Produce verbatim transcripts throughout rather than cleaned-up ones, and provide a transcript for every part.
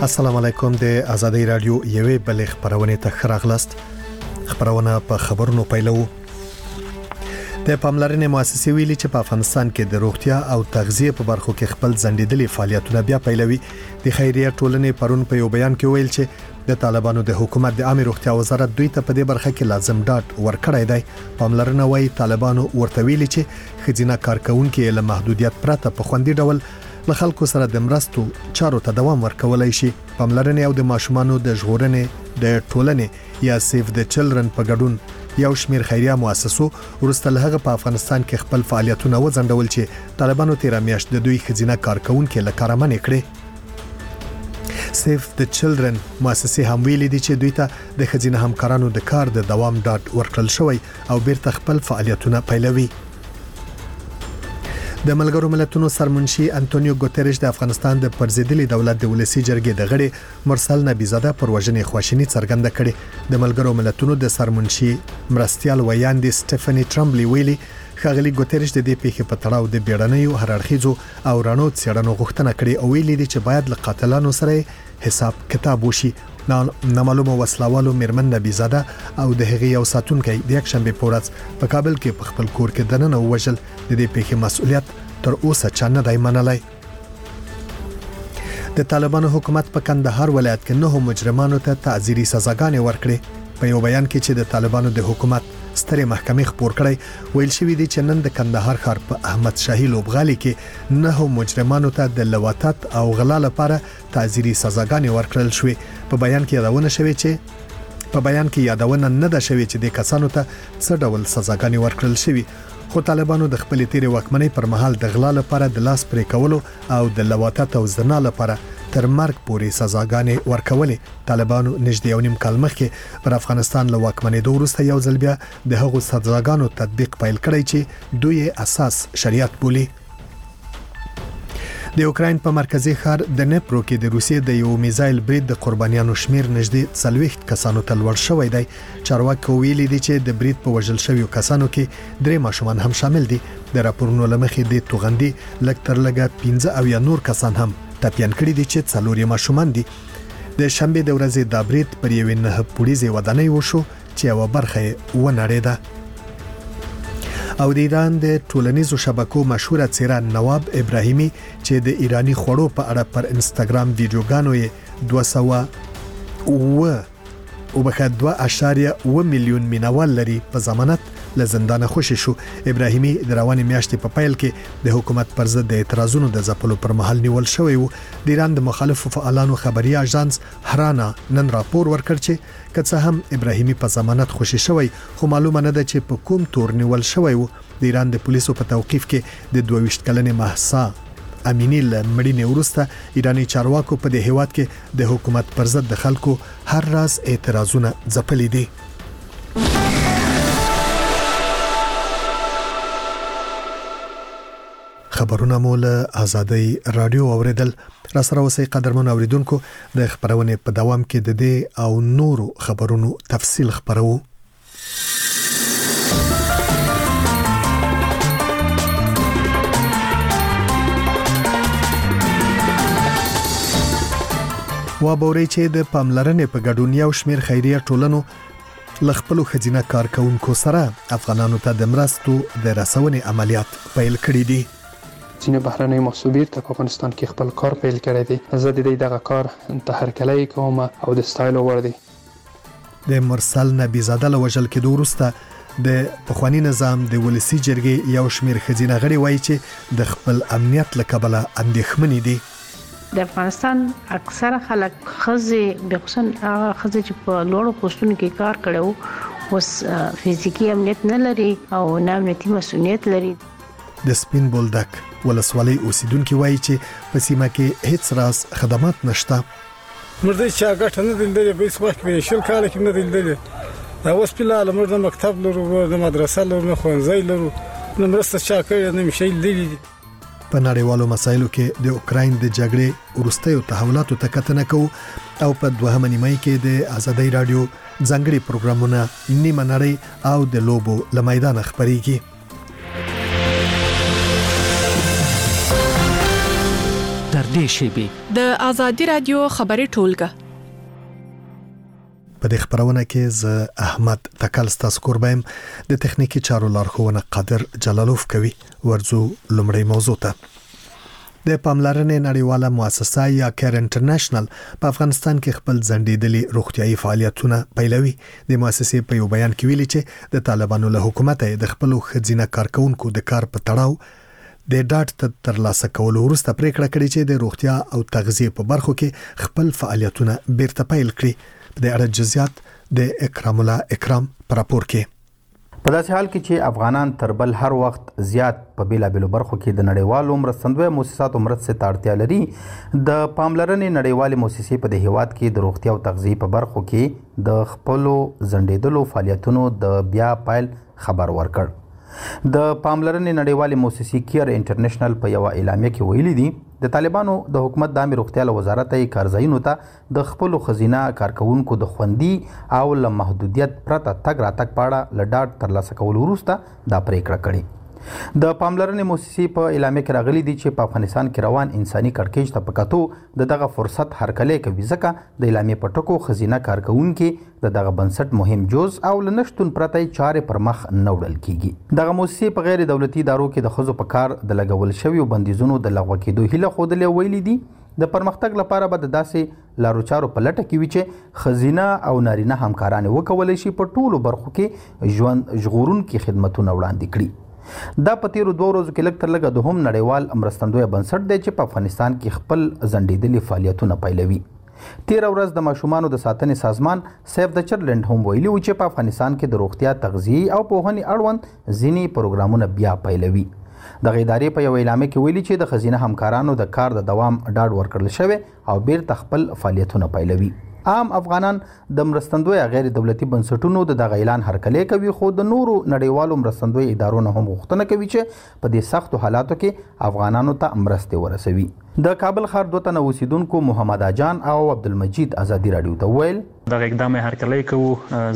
السلام علیکم د آزادۍ رادیو یوې بلې خبرونه ته خراغلاست. خبرونه په خبرونو پیلو. د پاملرنې مؤسسې ویلي چې په افغانستان کې د روغتیا او تغذیه په برخو کې خپل ځنډېدلي فعالیتونه بیا پیلوي. د خیریه ټولنې پرون په یو بیان کې ویل چې د طالبانو د حکومت د عامه روغتیا وزارت دوی ته په دې برخه کې لازم ډاډ ورکړی دی. پاملرنه وايي طالبانو ورته ویلي چې خځینه کارکونکو له محدودیت پرته په خوندي ډول له خلکو سره د مرستو چارو ته دوام ورکولای شي. پاملرنې او د ماشومانو د ژغورنې د ټولنې یا سیف د چلډرن په ګډون یو شمیر خیریه مؤسسو ورسته له هغه په افغانستان کې خپل فعالیتونه وځنډول چې طالبانو تیر میاشت د دوی خځینه کارکونکو له کاره منع کړې. سیف د چلډرن مؤسسې هم ویلي دي چې دوی ته د خځینه همکارانو د کار د دوام ډاډ ورکړل شوی او بیرته خپل فعالیتونه پیلوي. د ملګرو ملتونو سرمنشي انټونیو ګوتریش د افغانستان د پرزیدلي دولت د ولسی جرګې د غړي مرسل نبیزاده پر وژنې خواشینی څرګنده کړې. د ملګرو ملتونو د سرمنشي مرستيال ویاندې سټيفني ټرمبلی ویلي خغلی ګوتریش د دې پیښې په تړاو د بیړنیو هررخیزو او رانو څېړنو غوښتنه کړې او ویلي دي چې باید له قاتلانو سره حساب کتاب وشي. نامعلومه وسلوالو میرمن نبیزاده او د هغې یو ساتونکی د یک شنبه په ورځ په کابل کې په خپل کور کې دننه وژل. د دې پیښې مسؤلیت تر اوسه چا نه دی منلی. د طالبانو حکومت په کندهار ولایت کې نه مجرمانو ته تعزیري سزاګانې ورکړې. په یو بیان کې چې د طالبانو د حکومت سترې محکمې خبر کړی ویل شوی دی چې نن د کندهار ښار په احمد شاهي لوبغالي کې نه مجرمانو ته د لواطت او غلا لپاره تعزیري سزاګانې ورکړل شوې. په بیان کې یادونه شوی چې په بیان کې یادونه نه ده شوی چې د کسانو ته څه ډول سزاګانې ورکړل شوی. خو طالبانو د خپل تیرې واکمنۍ پر مهال د غلا لپاره د لاس پرې کولو او د لواطت او زنا لپاره تر مرګ پورې سزاګانې ورکولې. طالبانو نږدې یو نیم کال مخکې پر افغانستان له واکمنۍ وروسته یو ځل بیا د هغو سزاګانو تطبیق پیل کړی چې دوی اساس شریعت بولي. د یوکراین په مرکزی ښار د نیپرو کې د روسیې د یو میزایل برید د قربانیانو شمیر نږدې څلوېښت کسانو ته لوړ شوی دی. چارواکي ویلي دي چې د برید په وژل شویو کسانو کې درې ماشومان هم شامل دي. د راپورونو لمخې د توغندي لږ تر لږه پنځه او یا نور کسان هم ټپیان کړي دي چې څلور یې ماشومان دي. د شنبه د ورځې د برید پر یوې نه پولیسي ودانۍ وشو چې یو برخه ونړېده. او د ایران د ټولنیزو شبکو مشهوره څیره نواب ابراهیمی چې د ایرانی خوړو په اړه پر انستګرام ویډیوګانو یې دوه سوه او بخښه دوه اعشاریه اووه میلیون مینوال لري په ضمانت له زندانه خوشی شو. ابراهیمی د روانې میاشتې په پیل کې د حکومت پر ضد د اعتراضونو د ځپلو پر مهال نیول شوی وو. د ایران د مخالفو فعالانو خبري اژانس هرانا نن راپور ورکړ چې که څه هم ابراهیمی په ضمانت خوشی شوی خو معلومه نه ده چې په کوم تور نیول شوی وو. د ایران د پولیسو په توقیف کې د دوه ویشت کلنې مهسا امینی له مړینې وروسته ایرانی چارواکو په دې هیواد کې د حکومت پر ضد د خلکو هر راز اعتراضونه ځپلي دي. خبرونه مو له آزادۍ رادیو اوریدل. را سره اوسئ قدرمن اوریدونکو. د خبرونه په دوام کې د دې او نورو خبرونو تفصیل خبرو. و بوري چې د پاملرنې په ګډون یو شمیر خیریه ټولنو لخپلو خځینه کارکونکو سره افغانانو ته د مرستو د رسونې عملیات پیل کړی دي. ځینې بهرنۍ محصولات په افغانستان کې خپل کار پیل کړی دی. زه د دې دغه کار ته هرکلی کوم او د ستایلو وړ دی. د مرسل نبیزاده له وژل کېدو وروسته د پخوانی نظام د ولسی جرګې یو شمیر خځینه غړي وایي چې د خپل امنیت له کبله اندېښمنې دي. د افغانستان اکثره خلک خزه بخصوص هغه خزه چې په لوړو پوسټونو کې کار کړو اوس فزیکی امنیت نه لري او نه امنیتي مسؤلیت لري. د سپین بولدک ولسوالۍ اوسیدونکو وایي چې په سیمه کې هیڅ راز خدمات نشته. مرده چې هغه نه دلته به څه وخت کې شل کال کې نه دلته دا اوس په لاله مرده مکتب لرو د مدرسې لرو نه خوانځي لرو نو مرسته چا کوي نه مشي لیدي. په نړیوالو مسایلو کې د اوکراین د جګړې وروستیو تحولاتو ته کتنه کوو او په دوهمه نیمه کې د آزادۍ رادیو ځانګړي پروګرامونه نیمه نړۍ او د لوبو له میدان خبريږي. در نږدې شي. د آزادي رادیو خبري ټولګه په دې خبرونه کې ز احمد تکل ستاسو قربایم د تخنیکی چارو لارښوونه قادر جلالوف کوي. ورزو لمړی موضوع ته. د پاملرنې نړیواله مؤسسه یا کیر انټرنیشنل په افغانستان کې خپل ځنډېدلي روغتيایي فعالیتونه پیلوي. د مؤسسې په یو بیان کې ویلي چې د طالبانو له حکومت د خپل خزینه کارکونکو د کار په تړاو د ډاټ ترلاسه کولو وروسته پریکړه کړې چې د روغتیا او تغذیه په برخو کې خپل فعالیتونه بیرته پیل کړي. د اړه جزئیات د اکرام الله اکرام پر راپور کې. په داسې حال کې چې افغانان تر بل هر وخت زیات په بیلابېلو برخو کې د نړیوالو مرستندویه مؤسساتو مرستې ته اړتیا لري، د پاملرنې نړیوالې مؤسسې په د هیواد کې د روغتیا او تغذیه په برخو کې د خپلو ځنډېدلو فعالیتونو د بیا پیل خبر ورکړ. د پاملرنې نړیوالې مؤسسې کیر انټرنیشنل په یو اعلامیه کې ویلي دي د طالبانو د حکومت د عامه روغتیا له وزارت یې کارځایونو ته د خپل خزینه کارکونکو د خوندي او له محدودیت پرته تګ راتګ پاړه له ډاټ ترلاسه کولو وروسته دا پریکړه کړې. د پاملرنې مؤسسې په اعلامیه کې راغلي دي چې په افغانستان کې روان انساني کړکېچ ته په کتو د دغه فرصت هرکلی کوي، ځکه د اعلامیې په ټکو خزینه کارکونکي د دغه بنسټ مهم جز او له نشتون پرته چارې پر مخ نه وړل کیږي. دغه مؤسسې په غیر دولتي ادارو کې د ښځو په کار د لګول شویو بندیزونو د لغوه کېدو هیله ښودلې ویلي دي د پرمختګ لپاره به د داسې لارو چارو په لټه کې وي چې خزینه او نارینه همکاران وکولی شي په ټولو برخو کې ژوند ژغورونکي خدمتونه وړاندې کړي. دا په تیرو دوه ورځو کې لږ تر لږه دوهم نړیوال مرستندویه بنسټ دی چې په افغانستان کې خپل ځنډېدلي فعالیتونه پیلوي. تیره ورځ د ماشومانو د ساتنې سازمان سیف د چلډرن هم ویلي و چې په افغانستان کې د روغتیا، تغذیې او پوهنې اړوند ځینې پروګرامونه بیا پیلوي. دغه ادارې په یو اعلامیه کې ویلي چې د خزینه همکارانو د کار د دوام ډاډ ورکړل شوی او بیرته خپل فعالیتونه پیلوي. عام افغانان د مرستندویه غیر دولتي بنسټونو د دغه اعلان هرکلی کوي، خو د نورو نړیوالو مرستندویه ادارو نه هم غوښتنه کوي چې په دې سختو حالاتو کې افغانانو ته مرستې ورسوي. د کابل ښار دوه تنه اوسیدونکو محمد اجان او عبدالمجید ازادي راډیو ته وویل دغه اقدام هرکلی کوو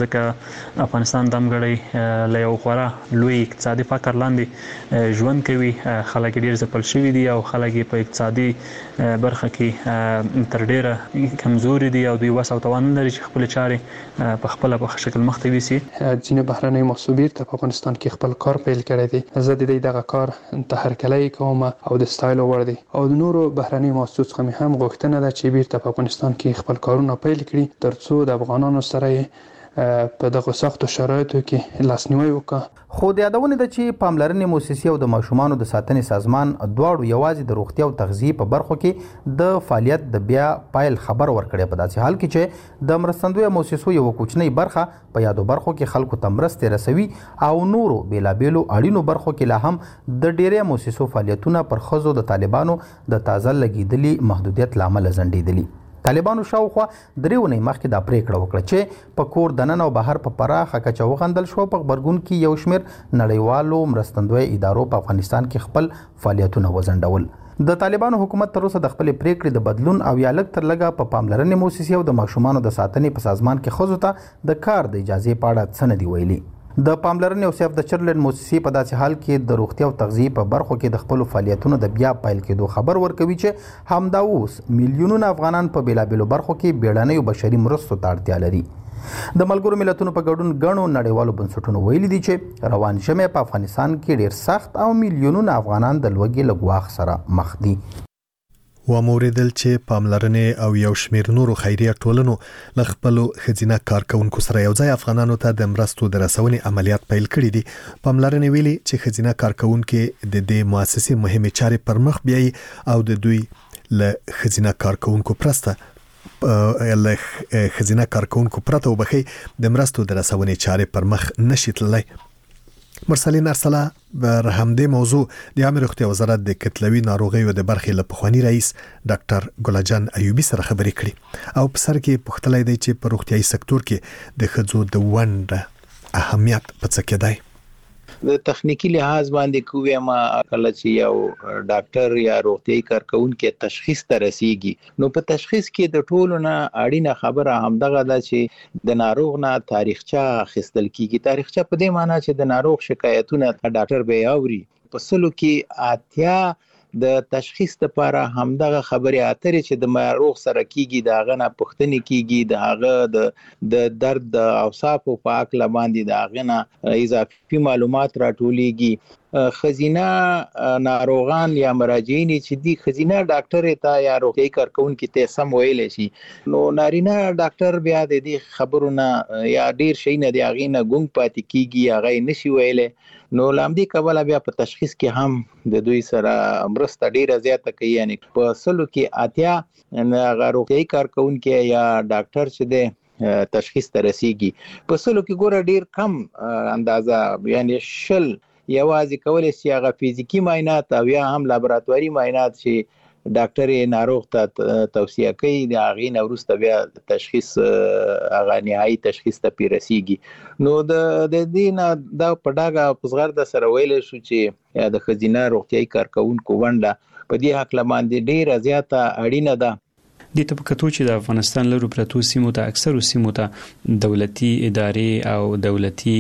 ځکه افغانستان دمګړی له یو خورا لوی اقتصادي فقر لاندې ژوند کوي. خلک ډېر ځپل شوي دي او خلک په اقتصادي برخه کې تر ډېره کمزوري دي او دوی وس او توان نه لري چې خپل چارې په خپل په شکل مخ ته یوسي. ځینې بهرنۍ محصول بیرته په افغانستان کې خپل کار پیل کړی دی. زه د دې دغه کار ته هرکلی کوم او د ستایلو وړ دی او د نورو بهرنۍ محصول څخه مې هم غوښتنه ده چې بیرته په افغانستان کې خپل کارونه پیل کړي ترڅو د افغانانو سره په دغه سختو شرایطو کې لاسنیوي وکړي. خو د یادونه ده چې پاملرنې مؤسسې او د ماشومانو د ساتنې سازمان دواړو یوازې د روغتیا او تغذیه په برخو کې د فعالیت د بیا پایل خبر ورکړی، په داسې حال کې چې د مرستندویه مؤسسو یو کوچنۍ برخه په یادو برخو کې خلکو ته مرستې رسوي او نورو بیلابیلو اړینو برخو کې لا هم د ډیری مؤسسو فعالیتونه پر ښځو د طالبانو د تازه لګیدلي محدودیت له امله ځنډېدلي. طالبانو شاوخوا درې اونۍ مخکې دا پریکړه وکړه چې په کور دننه او بهر په پراخه کچه وغندل شو. په غبرګون کې یو شمېر نړیوالو مرستندویه ادارو په افغانستان کې خپل فعالیتونه وځنډول. د طالبانو حکومت تر اوسه د خپلې پریکړې د بدلون او یا لږ تر لږه په پاملرنې مؤسسې او د ماشومانو د ساتنې په سازمان کې ښځو ته د کار د اجازې په اړه څه نه دي ویلي. د پاملرنې او سیف د چرلن مؤسسې په داسې حال کې د روغتیا او تغذیه په برخو کې د خپلو فعالیتونو د بیا پیل کېدو خبر ورکوي چې همدا اوس میلیونونه افغانان په بیلابیلو برخو کې بیړنیو بشري مرستو ته اړتیا لري. د ملګرو ملتونو په ګډون ګڼو نړیوالو بنسټونو ویلي دي چې روان ژمی په افغانستان کې ډېر سخت او میلیونونه افغانان د لوږې له ګواښ سره مخ دي. و موریدل چې پاملرنې او یو شمیر نورو خیریه ټولنو ل خپل خزینه کارکونکو سره یو ځای افغانانو ته د مرستو د رسونې عملیات پیل کړي دي. پاملرنې ویلي چې خزینه کارکونکو د دې مؤسسې مهمه چارې پر مخ بیاي او د دوی ل خزینه کارکونکو پرسته ل خزینه کارکونکو پرته وبخي د مرستو د رسونې چارې پر مخ نشي تللی. مرسلین ارسلا بر همدې موضوع د عامه روغتیا وزارت د کتلوي ناروغیو د برخې له پخوانی رئیس ډاکټر ګلجان ایوبی سره خبرې کړې او په سر کې پوښتنه دی چې په روغتيایي سکتور کې د ښځو د ونډه اهمیت په څه کې دی. د تخنیکی لحاظ باندې کوی ما کله چې یو ډاکټر یا روغتيایي کارکونکو تشخیص ته رسیږي نو په تشخیص کې د ټولو نه اړینه خبره همدغه ده چې د ناروغ نه تاریخچه اخیستل کیږي. تاریخچه په دې معنی چې د ناروغ شکایتونه ډاکټر به اوري. په سلو کې اتیا د تشخیص لپاره همدغه خبرې اترې چې د ناروغ سره کیږي د هغه نه پوښتنې کیږي د هغه د د درد د اوصافو په اړه باندې د هغه نه اضافي معلومات راټولېږي. خزینه ناروغان یا مراجعین چې دی خزینه ډاکټر ته یا روغتیايي کارکونکو ته سم ویل شي نو نارینه ډاکټر بیا د دې خبرونه یا ډیر شي نه دی هغه نه ګونګ پاتې کیږي هغه نشي ویلې نو لامدي کبل بیا په تشخیص کې هم د دوی سره مرسته ډیره زیاته کوي یعنی په سلو کې اتیا روغتیايي کارکونکو یا ډاکټر چې دی تشخیص ته رسیږي په سلو کې ګوره ډیر کم اندازه یعنی شل یوازې کولای شي هغه فزیکی معاینات او یا هم لابراتواري معاینات چې ډاکټر ناروغ ته توصیه کوي د هغې نه وروسته بیا تشخیص هغه نهایي تشخیص ته پیرسیږي نو د دې نه دا په ډاګه په زغرده سره ویلی شو چې د ښځینه روغتیايي کارکوونکو ونډه په دې هکله باندې ډیره زیاته اړینه ده. د تبکتو چې د افغانستان لرو پرتو سیمو ته اکثر سیمو ته دولتي ادارې او دولتي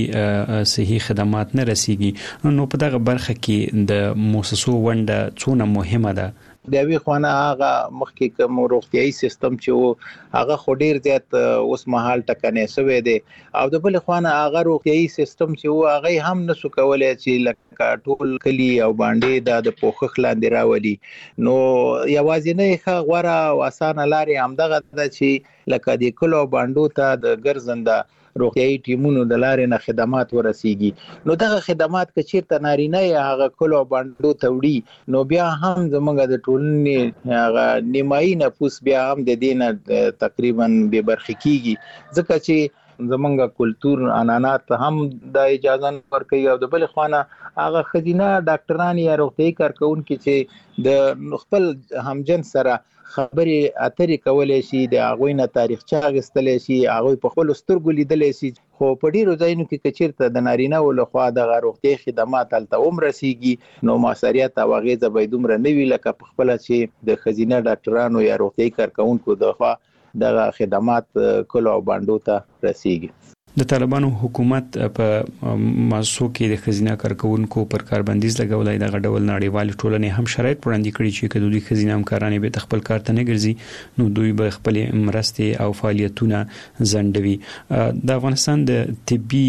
صحي خدمات نه رسیږي نو په دغه برخه کې د مؤسسو ونډه څونه مهمه ده؟ د وی خوانه هغه مخکې کوم روغتيایي سیستم چې وو هغه خو ډیر زیات اوس مهال ټکنې شوی دی او د بل خوانه هغه روغتيایي سیستم چې وو هغه هم نسو کولای چې لکه ټول کلی او باندې د پوخخ لاندې راولي نو یوازې نه ښه غوړه او اسانه لارې همدغه د چې لکه د کلو باندې ته د ګرځنده روغتيایي ټیمونو د لارې نه خدمات ورسیږي نو دغه خدمات که چیرته نارینه یا هغه کلو باندې توړي نو بیا هم زمونږ د ټولنې هغه نیمایي نفوس بیا هم د دینه تقریبا به برخه کیږي ځکه چې زمونږ کلچر انانات هم د اجازه ورکوي او د بل خوانه هغه خزینه ډاکټران یا روغتيایي کارکونکو چې د خپل همجن سره خبرې اترې کولای شي د هغوی نه تاریخچه اخیستلی شي هغوی په خپلو سترګو لیدلی شي خو په ډیرو ځایونو کې که چیرته د نارینه‌و لخوا دغه روغتیایي خدمات هلته هم رسیږي نو مؤثریت او اغېزه به دومره نه وي لکه په خپله چې د ښځینه ډاکټرانو یا روغتیایي کارکوونکو لخوا دغه خدمات کلو او بانډو ته رسیږي. د طالبانو حکومت په ماسو کې د خزینه کارکونکو پر کاربندیز لګولای د غډول نړیوال ټولنې هم شرایط وړاندې کړي چې کله دوی خزینه همکارانه به خپل کار ته نه ګرځي نو دوی به خپل مرستې او فعالیتونه ځنډوي. د افغانستان د طبي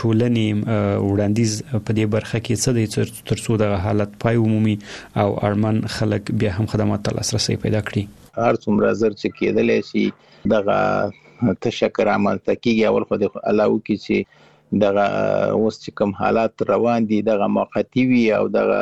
ټولنې وړاندیز په دې برخه کې څه دی ترڅو د حالت پای عمومي او اړمن خلک بیا هم خدمات ته لاسرسي پیدا کړي؟ هر څومره زر چې کېدلی شي دغه تشکر عمل تکیږي اول خو د علاوه کې چې دغه اوس چې کوم حالات روان دي دغه موقتی وي او دغه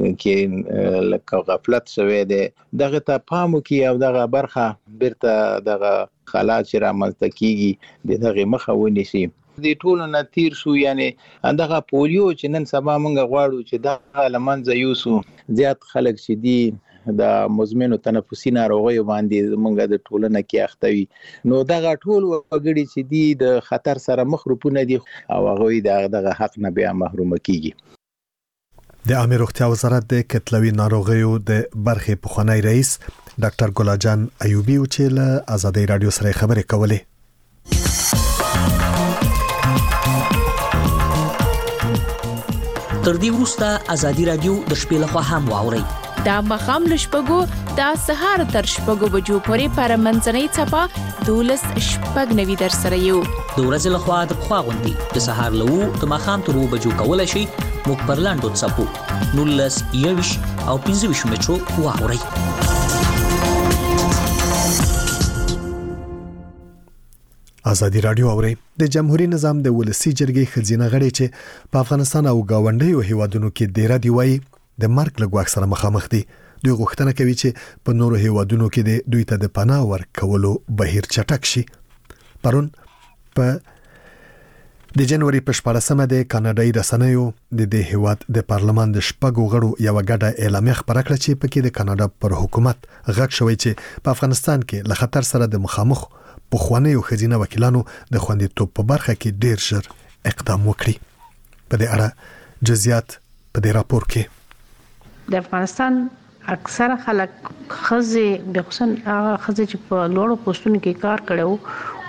کې لکه غفلت شوی دی دغه ته پام وکړي او دغه برخه بیرته دغه حالات چې رامنځته کیږي د دغه مخه ونیسي. د ټولو نه تیر شو یعنی دغه پولیو چې نن سبا موږ غواړو چې دغه لمنځه یوسو زیات خلک چې دي د مزمنو تنفسي ناروغیو باندې موږ د ټولنه کې اخته نو دغه ټول وګړي چې دي د خطر سره مخروپونه دي او هغه دغه حق نه بیا محروم کیږي. د عامه روغتیا وزارت د کتلوي ناروغیو د برخې پخوانی رئیس ډاکټر ګلاجان ایوبی چې له آزادۍ رادیو سره خبرې کولې. تر دې وروسته آزادۍ رادیو د شپې لخوا هم واورئ. دا مخام لشپګو دا سهار تر شپګو بجو پورې پر منځنۍ چپا دولس شپږ نوي در سره یو د ورځې لخوا د پخوا غوندي د سهار لو د مخام تر بجو کولای شي موږ پر لاندو چپو نولس یوش او پنځه ویشت مترو واورئ. آزادۍ رادیو اوري. د جمهوریت نظام د ولسی جرګې خزینه غړي چې په افغانستان او گاونډیو هیوادونو کې ډیر دی وایي د مرګ له ګواښ سره مخامخ دي. دوی غوښتنه کوي چې په نورو هیوادونو کې دوی ته د پناه ورکولو بهیر چټک شي. پرون په د جنوري په شپږمه د کاناډایي رسنیو د دې هیواد د پارلمان د شپږو غړو یو غډه اعلامیه خبره کړه چې پکې د کاناډا پر حکومت غږ شوی چې په افغانستان کې له خطر سره د مخامخ په خوانیو خزینه وکیلانو د خوندیتوب په برخه کې ډیر ژر اقدام وکړي. په دې اړه جزئیات په دې راپور کې. د افغانستان اکثره خلک خزه د خصن هغه خزه چې په لوړو پوسټونو کې کار کړو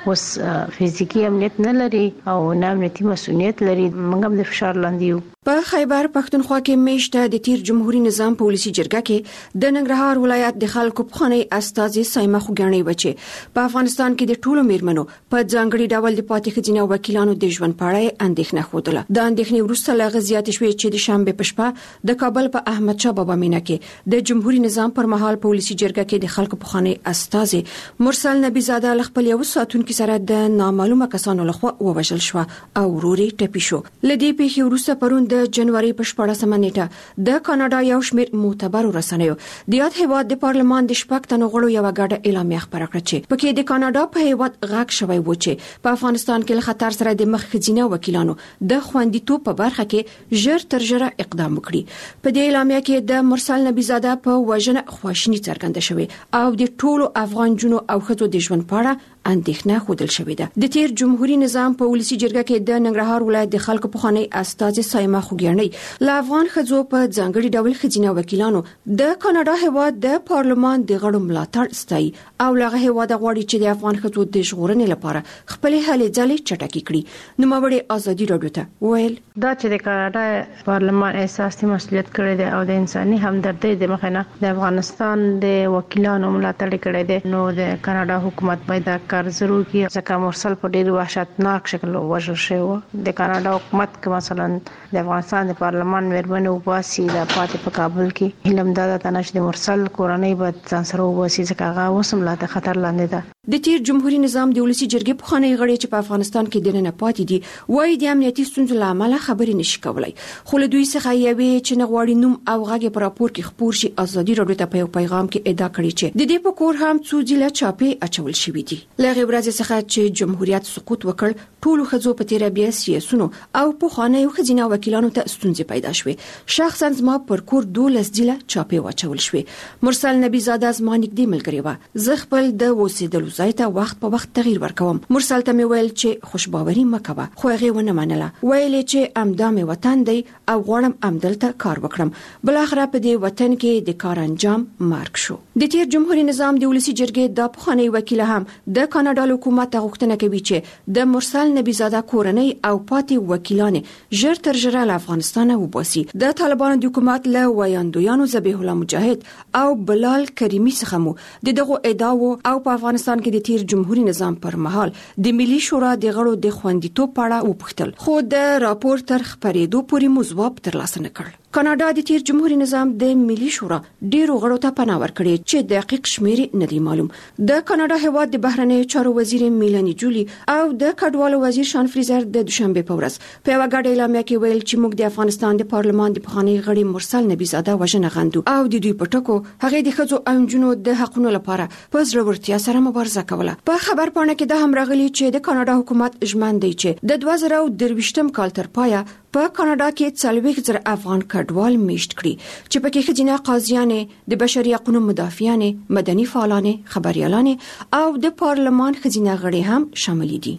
اوس فزیکی امنیت نه لري او نه امنیتي مسؤلیت لري. موږ هم د فشار لاندې یو. په خیبر پښتونخوا کې میشته د تیر جمهوریت نظام په ولسی جرګه کې د ننګرهار ولایت د خلکو په خاني استازي سایمه خوګانی بچي په افغانستان کې د ټولو میرمنو په ځانګړي ډول د پاتې خزینه وکیلانو د ژوند په اړه اندېښنه خوده. د اندېښنې وروسته لږ زیات شوې چې د شنبه په شپه د کابل په احمد شاه بابا مینه کې د جمهوریت نظام پر مهال په ولسی جرګه کې د خلکو په خاني استازي مرسل نبی زاده خپل یو ساتونکو سره د نامعلومه کسانو لخوا ووژل شو او وروري ټپي شو. لدې په وروسته پرون د جنوري په شپږمه نیټه د کاناډا یو شمېر معتبر رسنیو د یاد هیواد د پارلمان د شپږ تنو غړو یو غاډه اعلامیه خبره کړه چې پکې د کاناډا په هیواد غاک شوی و چې په افغانستان کې له خطر سره د مخ خزینه وکیلانو د خوندیتوب په برخه کې ژر تر ژره اقدام وکړي. په دې اعلامیه کې د مرسل نبی زاده په وژنه خواشنی څرګنده شوې او د ټولو افغان جنو او خځو د ژوند په اړه اندېښنه خوده شوې ده. د تیر جمهوریت نظام په ولسی جرګه کې د ننګرهار ولایت د خلکو په خاني استازي سایمه خوګیانی له افغان خځو په ځانګړي ډول خزینه وکیلانو د کاناډا هیواد د پارلمان د غړو ملاتړ ستای او لغه هیواد غواړي چې د افغان خځو د ژغورنې لپاره خپل هلې ځلې چټکې کړي. نو ماوړي ازادي رادیو ته ویل دا چې د کاناډا پارلمان اساسي مسؤلیت کړی دی او د انساني همدردۍ د مخنه د افغانستان د وکیلانو ملاتړ کړی دی. نو د کاناډا حکومت باید کار ضرور کی ځکه مرسل په ډیر وحشتناک شکل وژل شوی. د کاناډا حکومت که مثلا د افغانستان د پارلمان مېرمنو واسي د پاتې په کابل کې علم دادا تنش د مرسل کورنۍ به ځان سره واسي ځکه هغه وسم لا د خطر لاندې ده. د تیر جمهوریت نظام د ولسی جرګې په خاني غړي چې په افغانستان کې د نه پاتې دي وایي د امنیتي ستونزو لامل خبرې نشي کولای. خو له دوی څخه یوې چې نغواړي نوم او غږ پر راپور کې خبر شي ازادي رادیو ته په پیغام کې ادعا کړې چې د دې په کور هم څو ځله چاپې اچول شوې دي. لغه ورځ څخه چې جمهوریت سقوط وکړ ټول خځو په تیر بیا سیاسونو او په خانه یو خزینه وکیلانو ته ستونزې پیدا شوې. شخصا زما پر کور دولس ځله چاپې واچول شوې. مرسل نبی زاده زما نږدې ملګری و. زه خپل د اوسېدلو ځای ته وخت په وخت تغییر ورکوم. مرسل ته مې ویل چې خوشباوري مکوه خو هغه ونه منله. ویل چې امدامه وطن دی او غواړم امدلته کار وکړم. بل اخر په دې وطن کې د کار انجام مارک شو. د تیر جمهوریت نظام د ولسی جرګې د پخوانی وکیل هم د کاناډا حکومت غوښتنه کوي چې د مرسل نبی زاده کورنۍ او پاتې وکیلان ژر تر ژره له افغانستان وباسي. د طالبانو د حکومت له ویاندویانو ذبیح الله مجاهد او بلال کریمی څخه مو د دغه ادعاو او په افغانستان کې د تیر جمهوریت نظام پر مهال د ملي شورا د غړو د خوندیتوب په اړه وپوښتل خو د راپور تر خبرېدو پورې مو ځواب ترلاسه نه کړ. کاناډا د تیر جمهوریت نظام د ملي شورا ډیرو غړو ته پناه ورکړي چې دقیق شمیر نه دی معلوم. د کاناډا هیواد د بهرنی چارو وزیر میلانی جولی او د کډوالو وزیر شان فریزر د دوشنبه په ورځ په یو غاډه اعلامیه کې ویل چې موږ د افغانستان د پارلمان د پخوانی غړي مرسل نبی زاده وژنه غندو او د دوی په ټکو هغه د خځو او نجونو د حقونو لپاره په زړورتیا سره مبارزه کوله. په خبر پاڼه کې د هم راغلي چې د کاناډا حکومت ژمن دی چې د دوه زره درویشتم کال تر پایه په کاناډا کې څلوېښت زره افغان کډوال میشت کړي چې پکې خځینه قاضیانې د بشري حقوقو مدافعانې مدني فعالانې خبريالانې او د پارلمان خځینه غړي هم شامل دي.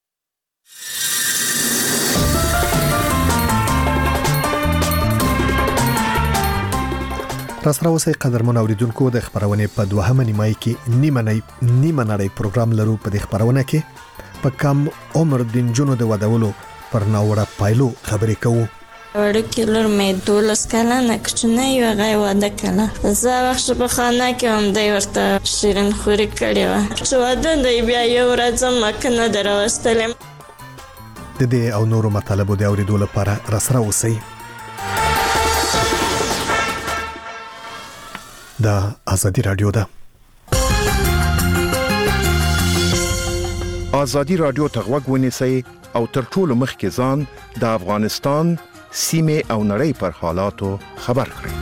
راسره اوسئ قدرمن اوریدونکو د خبرونه په دوهمه نیمای کې نیمه نیمه نړۍ پروګرام لرو. په دې خبرونه کې په کم عمر د جنونو د ودولو پر ناوړه پایلو خبرې کوو. وړکې لور مې دولس کلنه کوچنی وه هغه واده کړه. زه وخت په خانه کې هم دی ورته شیرین خوري کړې وه چې واده دی بیا یو ورځ مکه نه ده راوستلې. د دې او نورو مطالبو د اورېدو لپاره راسره اوسئ. دا ازادي رادیو ده. ازادي رادیو ته غوږ ونیسئ او تر ټولو مخکې ځان د افغانستان سیمه او نړۍ پر حالاتو خبر کړئ.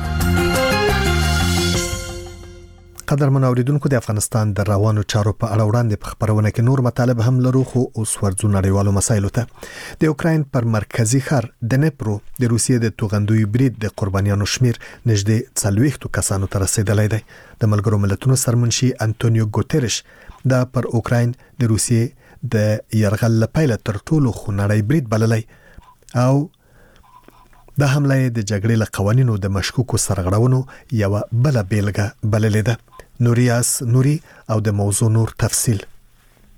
قدرمن اوریدونکو د افغانستان د روانو چارو په اړه وړاندې په خبرونه کې نور مطالب هم لرو خو اوس ورځو نړیوالو مسایلو ته. د یوکراین پر مرکزی ښار دنپرو د روسیې د توغندوی برید د قربانیانو شمیر نږدې څلوېښت کسانو ته رسیدلی دی. د ملګرو ملتونو سرمنشي انټونیو ګوتریش دا پر اوکراین د روسیې د يرغل لپاره تر ټولو خونړی برید بللی او د حمله د جګړې له قوانینو د مشکوکو سرغړونو یو بل بیلګه بللې ده. نوریاس نوري او د موضوع نور تفصیل.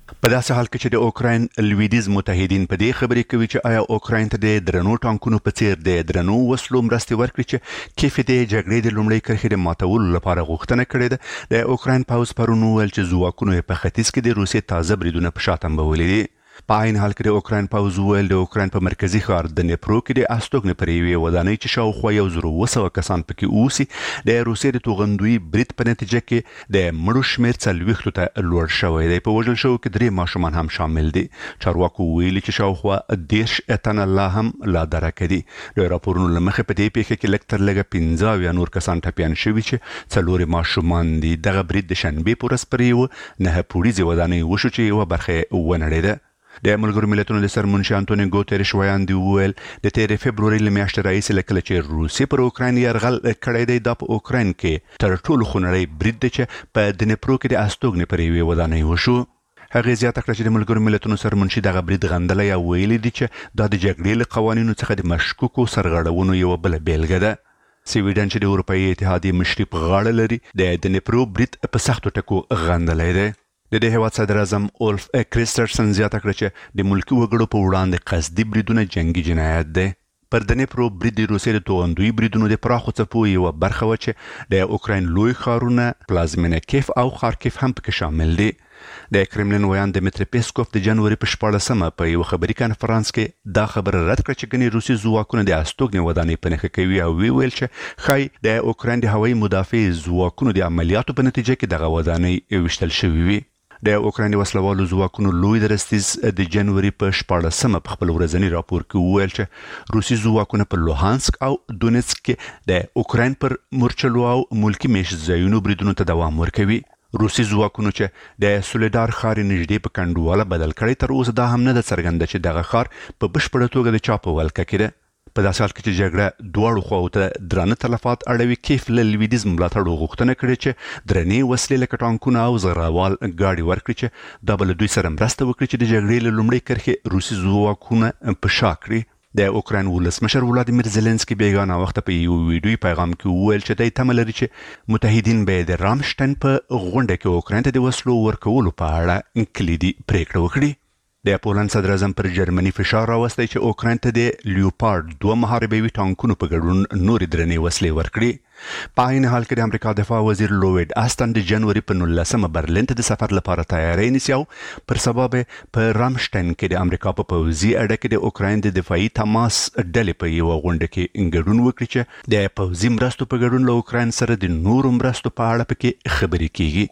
په داسې حال کې چې د اوکراین لویدیز متحدین په دې خبرې کوي چې آیا اوکراین ته د درنو ټانکونو په څیر د درنو وسلو مرستې ورکړي چې کیف د جګړې د لومړۍ کرښې د ماتولو لپاره غوښتنه کړې ده. د اوکراین پوځ پرون وویل چې ځواکونو په ختیځ کې د روسیې تازه بریدونه په شا تنبولي دي. په عین حال کې د اوکراین پوځ وویل د اوکراین په مرکزي ښار د نیپرو کې د استوګنې پر یوې ودانۍ چې شاوخوا یو زر اوه سوه کسان پکې اوسي د روسیې د توغندوي برید په نتیجه کې د مړو شمېر څلوېښتو ته لوړ شوی دی. په وژل شوو کې درې ماشومان هم شامل دي. چارواکو ویلي چې شاوخوا دېرش تنه لا هم لا درکه دي. د راپورونو له مخې په دې پیښه کې لږ تر لږه پنځه اویا نور کسان ټپیان شوي چې څلور ماشومان دي. دغه برید د شنبې په ورځ پر یوه نهه پوړیزې ودانۍ وشو چې یوه برخه یې ونړېده. د ملګرو ملتونو د سرمنشي انټونیو ګوتریش وړاندې وویل د تیرې فبروري له میاشتې راهیسې له کله چې روسیې پر اوکراین یرغل کړی دی دا په اوکراین کې تر ټولو خونړی برید دی چې په دنیپرو کې د استوګنې پر یوې ودانۍ وشو. هغې زیاته کړه چې د ملګرو ملتونو سرمنشي دغه برید غندلی او ویلي دي چې دا د جګړې له قوانینو څخه د مشکوکو سرغړونو یوه بله بیلګه ده. سویډن چې د اروپایي اتحادیې مشري په غاړه لري د دنیپرو برید په سختو ټکو غندلی دی. د دې هیواد صدر اعظم اولف کریسترسن زیاته کړه چې د ملکي وګړو په وړاندې قصدي بریدونه جنګي جنایت دی. پر دنیپرو برید د روسیې د توغندوي بریدونو د پراخو څپو یوه برخه وه چې د اوکراین لوی ښارونه پلازمینه کیف او خارکیف هم پکې شامل دي. د کرملین ویان دمیتری پیسکوف د جنوري په شپاړلسمه په یوه خبري کنفرانس کې دا خبره رد کړه چې ګنې روسي ځواکونه د استوګنې ودانۍ په نښه کوي او ویل چې ښایي د اوکراین د هوایي مدافع ځواکونو د عملیاتو په نتیجه کې دغه ودانۍ ویشتل شوې وي. د اوکراین د وسلوالو ځواکونو لوی درستیز د جنوري په شپاړلسمه په خپل ورځني راپور کې وویل چې روسي ځواکونه په لوهانسک او دونیتسک کې د اوکراین پر مورچلو او ملکي میشت ځایونو بریدونو ته دوام ورکوي. روسي ځواکونو چې د سولیدار ښار نږدې په کنډواله بدل کړی تر اوسه دا هم نه ده څرګنده چې دغه ښار په بشپړه توګه د چا په ولکه کې ده. په داسې حال کې چې جګړه دواړو خواو ته درانه تلفات اړوي کیف له لویدیز ملاتړو غوښتنه کړې چې درنې وسلې لکه ټانکونه او زغروال ګاډي ورکړي چې دا به له دوی سره مرسته وکړي چې د جګړې له لومړۍ کرښې روسي ځواکونه په شا کړي. د اوکراین ولسمشر ولادیمیر زيلنسکي بیګانه وخت په یو ویډیوي پیغام کې وویل چې د تمه لري چې متحدین به د رامشټن په غونډه کې اوکراین ته د وسلو ورکولو په اړه کلیدي پریکړه وکړي. د پولند صدر اعظم پر جرمني فشار راوستی چې اوکراین ته د لیوپارډ دوه محاربوي ټانکونو په ګډون نورې درنې وسلې ورکړي. په عین حال کې د امریکا دفاع وزیر لوید آستن د جنوري په نولسمه برلین ته د سفر لپاره تیاری نیسي او پر سبا به په رامشټین کې د امریکا په پوځي اډه کې د اوکراین د دفاعي تماس ډلې په یوه غونډه کې ګډون وکړي چې د پوځي مرستو په ګډون له اوکراین سره د نورو مرستو په اړه پکې خبرې کیږي.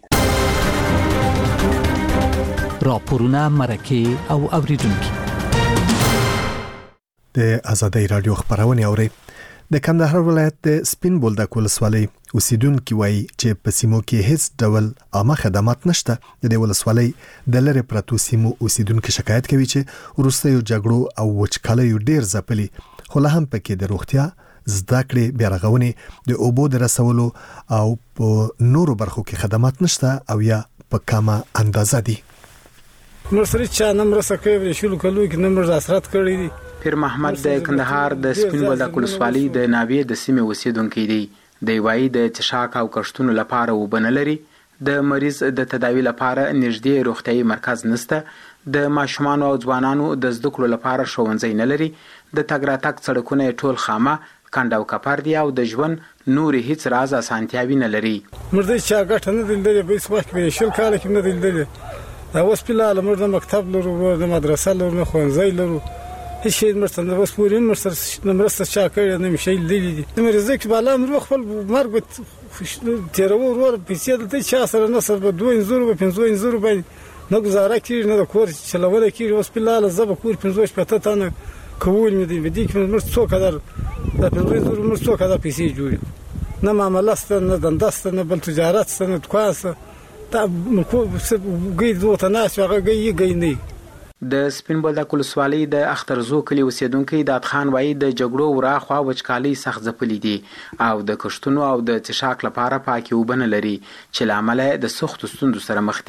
راپورونه مرکه او اوریدونکو د ازادۍ رادیو خبرونه اوري. د کندهار ولایت د سپین بولدک ولسوالۍ اوسیدونکو وایي چې په سیمو کې هیڅ ډول عامه خدمات نشته. د ولسوالۍ د لری پرتو سیمو اوسیدونکو شکایت کوي چې وروستیو جګړو او وچکالیو ډیر ځپلي خو له هم پکې د روغتیا زده کړې بیارغونې د اوبو د رسولو او په نورو برخو کې خدمات نشته او یا په کمه اندازه دي. مرسری چا نمبر سکه شلو کلو کې نمبر اثرات کړی دي. پیر محمد د کندهار د سپین بولدک ولسوالۍ د ناوې د سیمې اوسیدونکو دی. د وایي د چشاک او کښتونو لپاره وبنه لري. د مریض د تداوی لپاره نږدې روغتيایي مرکز نشته. د ماشومان او ځوانانو د زده کړو لپاره ښوونځي نه لري. د تګ راتګ سړکونه ټول خامه کند او کپر دی او د ژوند نور هیڅ راز اسانتیاوي نه لري. مرده چا غټ نه دلته به څه وخت به شل کال کې نه دلته دا اوس په لاله مرده مکتب لرو د مدرسې لرو نه خوانځي لرو هیڅ شي مرسته نه بس پورې مرسته مرسته چا کړی نه مشي لیدي د مرزه کې بالا امر خپل مرګ تیرو ور پیسې د چا سره نه سره دوه انزور په پنځه انزور باندې نه گزاره کیږي نه د کور چلول کیږي اوس په لاله زب کور پنځه پته تانه کول مې دی ودی کې مرسته څو قدر د پنځه انزور مرسته قدر پیسې جوړي نه معاملات نه دندست نه بل تجارت نه تکواسه تا مکو ګي دوه ناس هغه ګي ګي نه. د سپین بولدک ولسوالۍ د اخترزو کلی اوسیدونکو د خان وای د جګړو وراخوا وچکالي سخت ځپلې دي او د کښتونو او د چشاک لپاره پاکي وبنه لري چې لامل د سخت ستوندو سره مخ دي.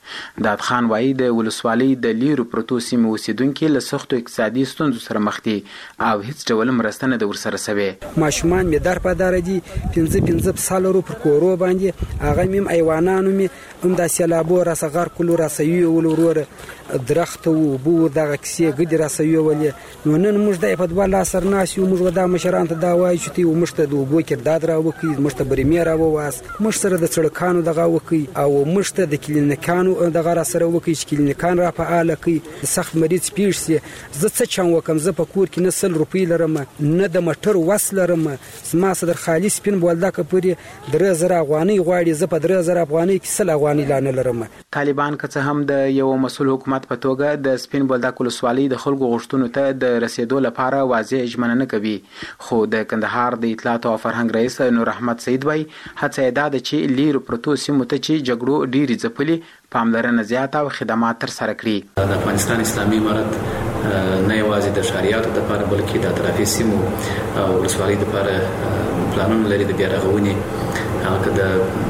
داد خان وایي د ولسوالۍ د لیرو پروتو سیمو اوسیدونکي له سختو اقتصادي ستونزو سره مخ دي او هیڅ ډول مرسته نه ده ورسره سوې. ماشومان مې در په دار دي پنځه پنځه پسه لرو پر کورو باندې هغه مې ایوانانو مې هم دا سیلابو راسه غر کلو راسوي ولوروره درخت او بو دغه کیسې ګډي راسوي ولې نو نن موږ د په دوه لاس سرناس یو موږ د مشران ته دا وایي چې تی ومشته د وبو کرداد را وکي مشته بریمه را وواس مش سره د سړکانو دغه وکي او مشته د کلینیکانو دغه را سره وکي چې کلینیکان را فعال کوي سخت مریض پیښ سي زه څه چم وکم زه په کور کې نه سل روپۍ لرم نه د مټر وس لرم ما صدر خالص پین بولدا کپوري درې زره افغاني غواړي زه په درې زره افغاني کې سل افغاني لانه لرم. طالبان که څه هم د یو مسول حکومت په توګه د سپین بولدک ولسوالۍ د خلکو غوښتنو ته د رسیدو لپاره واضح ژمنه نه کوي خو د کندهار د اطلاعات او فرهنګ رئیس نور احمد سید وایي هڅه یې دا ده چې لیرو پروتو سیمو ته چې جګړو ډېرې ځپلي پاملرنه زیاته او خدمات ترسره کړي. د افغانستان اسلامي امارت نه یوازې د ښاریاتو دپاره بلکې د اطرافي سیمو او ولسوالۍ دپاره پلانونه لري د بیا رغونې هغه که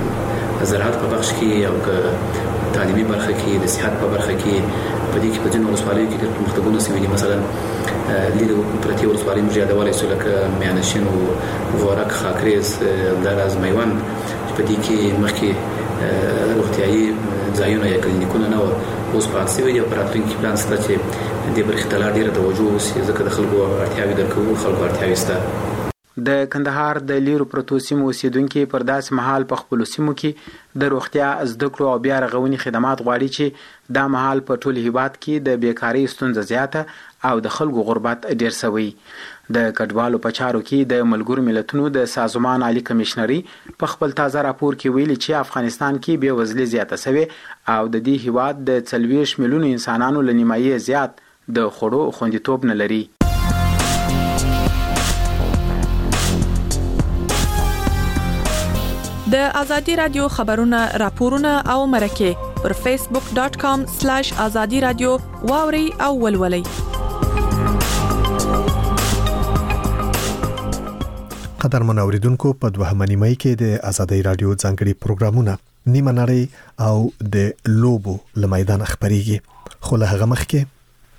د زراعت په بخش کې او که تعلیمي برخه کې د صحت په برخه کې په دې کې په ځینو ولسوالیو کې د پرمختګونو سوي دي. مثلا لیرو پرتې ولسوالۍ موږ یادولی سو لکه میانشین او غورک خاکریز همداراز میوند چې په دې کې مخکې روغتیایي ځایونه یا کلینیکونه نه وو اوس پاک سوي دي او په راتلونکي پلان شته چې دې برخې ته لا ډېره توجه وشي ځکه د خلکو اړتیاوې درک کوو خلکو اړتیاوې شته. د کندهار د لیرو پروتو سیمو اوسیدونکي پر داسې مهال په خپلو سیمو کې د روغتیا زده کړو او بیا رغونې خدمات غواړي چې دا مهال په ټول هیواد کې د بیکارۍ ستونزه زیاته او د خلکو غربت ډیر شوی. د کډوالو په چارو کې د ملګرو ملتونو د سازمان عالی کمشنري په خپل تازه راپور کې ویلي چې افغانستان کې بې وزلي زیاته شوې او د دې هیواد د څلوېښت میلیونو انسانانو له نیمایي زیات د خوړو خوندیتوب نه لري. د ازادي رادیو خبرونه راپورونه او مرکه پر فیسبوک ډاٹ کام سلیش ازادي رادیو واوري او ولولي. قدرمن اوریدونکو په دوهمه نیمه کې د ازادي رادیو ځانګړي پروګرامونه نیمه نړۍ او د لوبو لمایدان خبريږي خو له هغه مخکې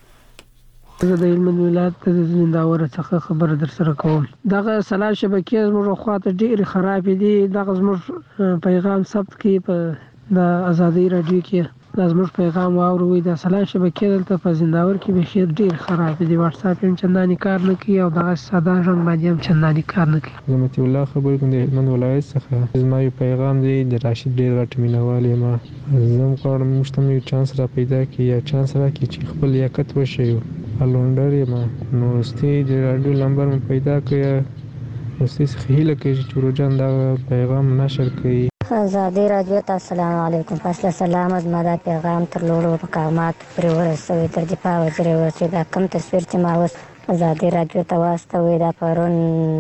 زه د علم ولایت د زمینداور څخه خبر در سره کوم. دغه سلام شبکې زموږ خواته ډېر خراب دي. دغه زموږ پیغام ثبت کی په د ازادي رادیو کې د زموږ پیغام واوروي. د سلام شبکې دلته په زمینداور کې به خیر ډېر خراب دي. واتس اپ هم چنداني کار نه کوي او دغه ساده رنګ باندې هم چنداني کار نه کوي. زمتی الله خبر کوم د علم ولایت څخه زما یو پیغام دی د راشد ډېر غټ مینوال یم. زم کوم مشتمل یو چانس را پیدا کی یا چانس را کی چې خپل لیاقت وشي الونډر یم نو ستې د رادیو نمبر مې پیدا کړ نو ستې څخه هیله کوي چې روزان دا پیغام نشر کړي. ازادي رادیو ته السلام علیکم. فاصله سلام زما دا پیغام تر لوړو مقامات پرې ورسوي تر دفاع وزیر ورسوي. دا کم تصویر چې ما اوس ازادي رادیو ته واستوي دا پرون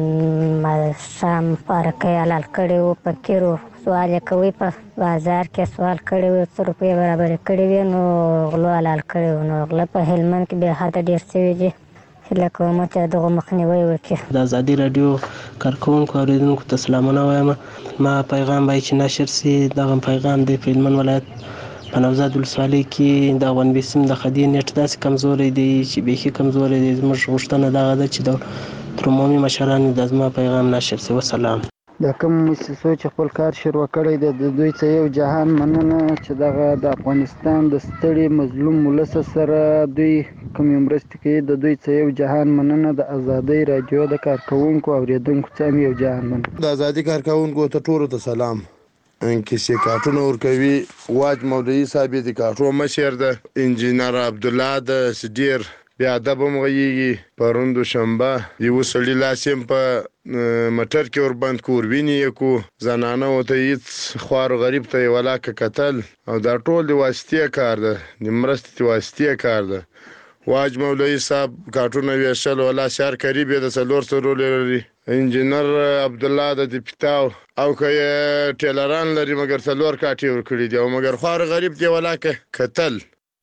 شام پارکې حلال کړي وو په کیرو سوال کوي په بازار کې سوال کړي وو څو روپۍ برابر کړي وي نو غلو حلال کړي وو نو غلا په هلمند کې به حد ډیر شوی دي لکه مو چې دغه مخنیوي وکړي. د ازادي رادیو کارکونکو اوریدونکو ته سلامونه وایم. ما پیغام بای چې نشر سي دغه پیغام د فلمن ولایت په نوزاد ولسوالۍ کې د ون بیسم د خدي نیټ داسې کمزوري دی چې به کمزوري دی. زموږ غوښتنه دا ده چې د ترمومي مشرانو د ازما پیغام نشر سي. وسلام. د کوم مؤسسو چې خپل کار شروع کړی دی د دوی څخه یو جهان مننه چې دغه د افغانستان د ستړي مظلوم ولس سره دوی کوم مرستې کوي. د دوی څخه یو جهان مننه. د ازادي رادیو د کارکونکو اوریدونکو څخه یو جهان مننه. د ازادي کارکونکو ته ټول ته سلام. انکشي کارټونه ورکوي واج مولوی صاحب د کارټو مشر ده انجینر عبد الله د سډیر بیا د بمغيږي پروندو شنبه یو سړی لاسم په مټر کې ور بند کور ویني کو زنانه وته هیڅ خوار غریب ته ولاکه قتل او دا ټول د واسطه کار ده د مرستې واسطه کار ده. واج مولوی صاحب کارټونه ویشل ولا شهر قریب د سلور سره لري. انجینر عبد الله د پتاو او که ټیلران لري مګر سلور کاټي ور کړی دی او مګر خوار غریب دی ولاکه قتل.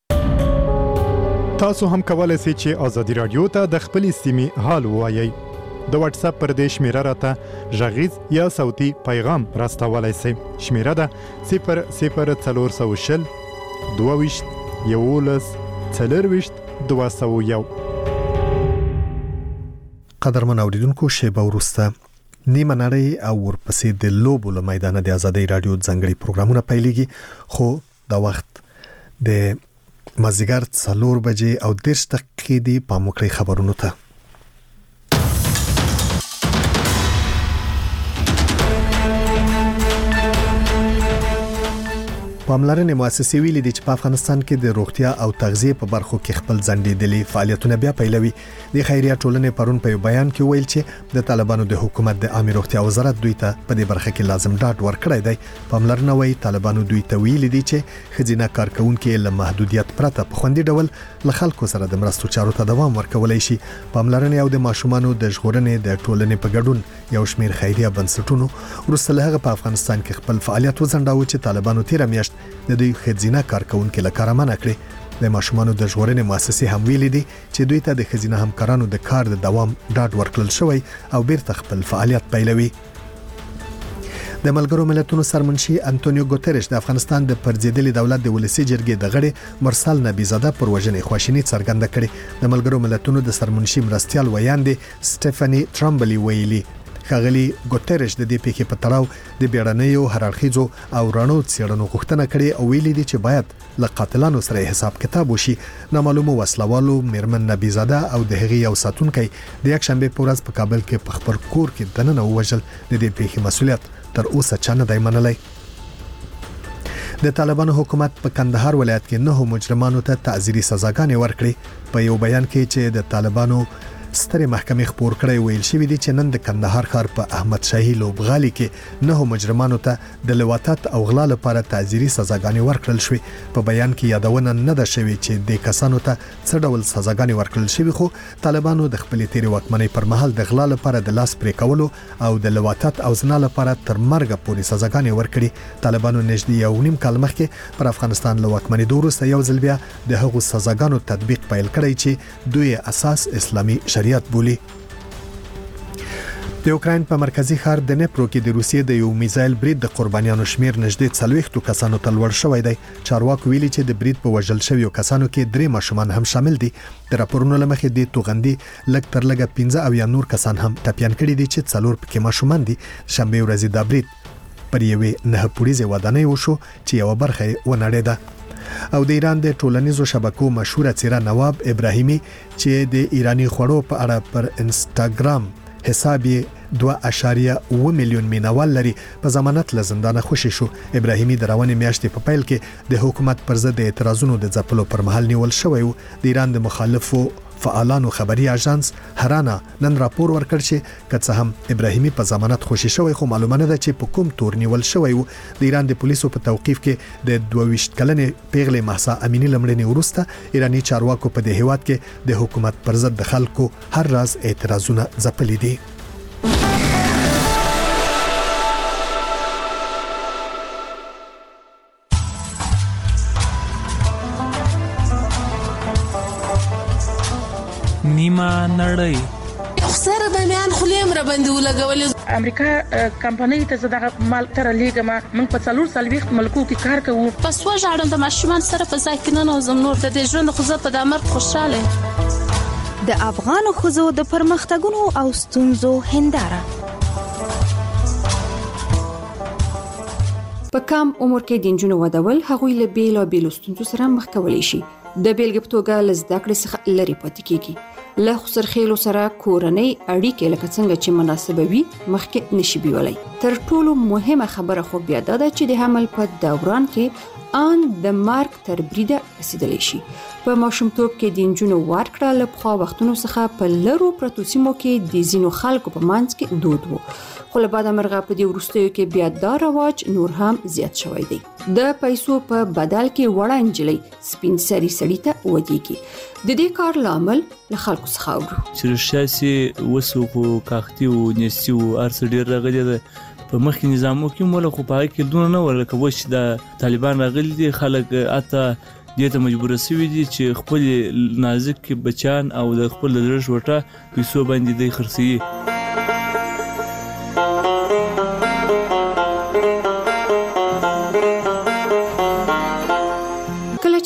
تاسو هم کولای شئ چې ازادي رادیو ته د خپل سیمې حال ووایئ. د واتس اپ پر دې شمیره راته غږیز یا صوتي پیغام راستولای شئ. شمیره ده صفر صفر څلور سوه شل دوه ویشت یولس څلرویشت دوه سوه یو. قدرمن اوریدونکو، شیبه وروسته نیمه نړۍ او ورپسې د لوبو له میدانه د ازادۍ راډیو ځانګړي پروګرامونه پیلېږي، خو دا وخت د مازدیګر څلور بجې او دېرش دقیقې دی. پام وکړئ خبرونو ته. پاملرنې مؤسسې ویلي دي چې په افغانستان کې د روغتیا او تغذیه په برخو کې خپل ځنډېدلي فعالیتونه بیا پیلوي. د خیریه ټولنې پرون په بیان کې ویل چې د طالبانو د حکومت د عامه روغتیا وزارت دوی ته په دې برخه کې لازم ډاډ ورکړی دی. پاملرنه وایي طالبانو دوی ته ویلي دي چې خزینه کارکونکو له محدودیت پرته په خوندي ډول له خلکو سره د مرستو چارو ته دوام ورکولای شي. پاملرنه او د ماشومانو د ژغورنې د ټولنې په ګډون یو شمېر خیریه بنسټونو وروسته له هغه په افغانستان کې خپل فعالیت وځنډاوه چې طالبانو تیر میاشت د دوی خزینه کارکونکو له کار منع کړې. د ماشومانو د ژغورنې مؤسسې هم ویلي دي چې دوی ته د خزینه همکارانو د کار د دوام ډاډ ورکړل شوی او بیرته خپل فعالیت پیلوي. د ملګرو ملتونو سرمنشي انټونیو ګوتریش د افغانستان د پرځېدلي دولت د ولسی جرګې د غړي مرسل نبیزاده پر وژنې خواشینی څرګنده کړې. د ملګرو ملتونو د سرمنشي مرستيال ویاندې سټيفاني ټرامبلی ویلي ښاغلي ګوتریش د دې پیښې په تړاو د بیړنیو هررخیزو او رڼو څېړنو غوښتنه کړې او ویلي دي چې باید له قاتلانو سره حساب کتاب وشي. نامعلومو وسلوالو میرمن نبیزاده او د هغې یو ساتونکی د یک شنبه په ورځ په کابل کې په خپل کور کې دننه ووژل. د دې پیښې مسؤلیت تر اوسه چا نه دی منلی. د طالبانو حکومت په کندهار ولایت کې نه مجرمانو ته تعزیري سزاګانې ورکړي. په یو بیان کې چې د طالبانو سترې محکمې خبر کړی ویل شوی دی چې نن د کندهار ښار په احمد شاهي لوبغالي کې نه مجرمانو ته د لواطت او غلا لپاره تعزیري سزاګانې ورکړل شوې. په بیان کې یادونه نه ده شوې چې د کسانو ته څه ډول سزاګانې ورکړل شوې، خو طالبانو د خپلې تیرې واکمنۍ پر مهال د غلا لپاره د لاس پرې کولو او د لواطت او زنا لپاره تر مرګ پورې سزاګانې ورکړي. طالبانو نږدې یو نیم کال مخکې پر افغانستان له واکمنۍ وروسته یو ځل بیا د هغو سزاګانو تطبیق پیل کړی چې دوی اساس اسلامي شریعت بولی. د اوکراین په مرکزی ښار د دنیپرو کې د روسیې د یو میزایل برید د قربانیانو شمیر نږدې څلوېښتو کسانو ته لوړ شوی دی. چارواکو ویلي چې د برید په وژل شویو کسانو کې درې ماشومان هم شامل دي. د راپورونو له مخې د توغندي لږ تر لږه پنځه اویا نور کسان هم ټپیان کړي دي چې څلور پکې ماشومان دي. شنبه ورځ د برید پر یوې نه پوړیزه ودانۍ وشو چې یو برخه ونړېده. او د ایران د ټولنیزو شبکو مشهور څیره نواب ابراهیمی چې د ایرانی خوړو په اړه پر انسټاګرام حساب یې دوه اعشاریه اوه میلیون مینوال لري په ضمانت له زندانه خوشی شو. ابراهیمی د روانې میاشتې په پیل کې د حکومت پر ضد د اعتراضونو د ځپلو پر مهال نیول شوی و. د ایران د مخالفو فعالانو خبري اژانس هرانا نن راپور ورکړ چې کڅ هم ابراهیمی په ضمانت خوشی شوی، خو معلومه نه ده چې په کوم تور نیول شوی و. د ایران د پولیسو په توقیف کې د دوه ویشت کلنې پیغلې مهسا امینی لمړنې وروسته ایرانی چارواکو په دې هیواد کې د حکومت پر ضد د خلکو هر راز اعتراضونه ځپلي دي. نیمه نړۍ سره د میان خلیم را باندې ولګولې. امریکا کمپنۍ ته زداغه مال تر لیګه ما من په څلور سالويخت ملکو کې کار کوم. پس وژاړم د ماشومان سره په ځای کې نه نوزم نور د دې ژوند خو زه په دامر خوشاله. د افغان خزو د پرمختګونو او ستونزو هنداره. په کم عمر کې د جنونو ودول هغوی له بیل او بیل ستونزو سره مخ کولای شي. د بیلګې په توګه لزده کړې څخه لري پاتې کیږي. له خسرخېلو سره کورنۍ اړیکې لکه څنګه چې مناسبه وي مخکې نشي بیولای. تر ټولو مهمه خبره خو بیا دا ده چې د حمل په دوران کې ان د مارک تر بریده رسیدلی شي. په ماشومتوب کې د جنونو ورکړه له پخوا وختونو څخه په لرو پرتو سیمو کې د زینو خلکو په منځ کې دود وو، خو له بعده مرغه په دې وروستیو کې بیا دا رواج نور هم زیات شوی دی. د پیسو په بدل کې وړه انجلۍ سپین سری سړی ته ودیږي. د دې کار لامل له خلکو څخه اورو چې شاسي وسو کو کاختي او نسیو ارس ډیر راغلي ده په مخکې نظامو کې مولا خو پای کې دونه نه ورکه وښ د طالبان راغلي دي. خلک اته دې ته مجبور شوي دي چې خپل نازک بچان او د خپل درش وټه پیسو باندې د خرڅي.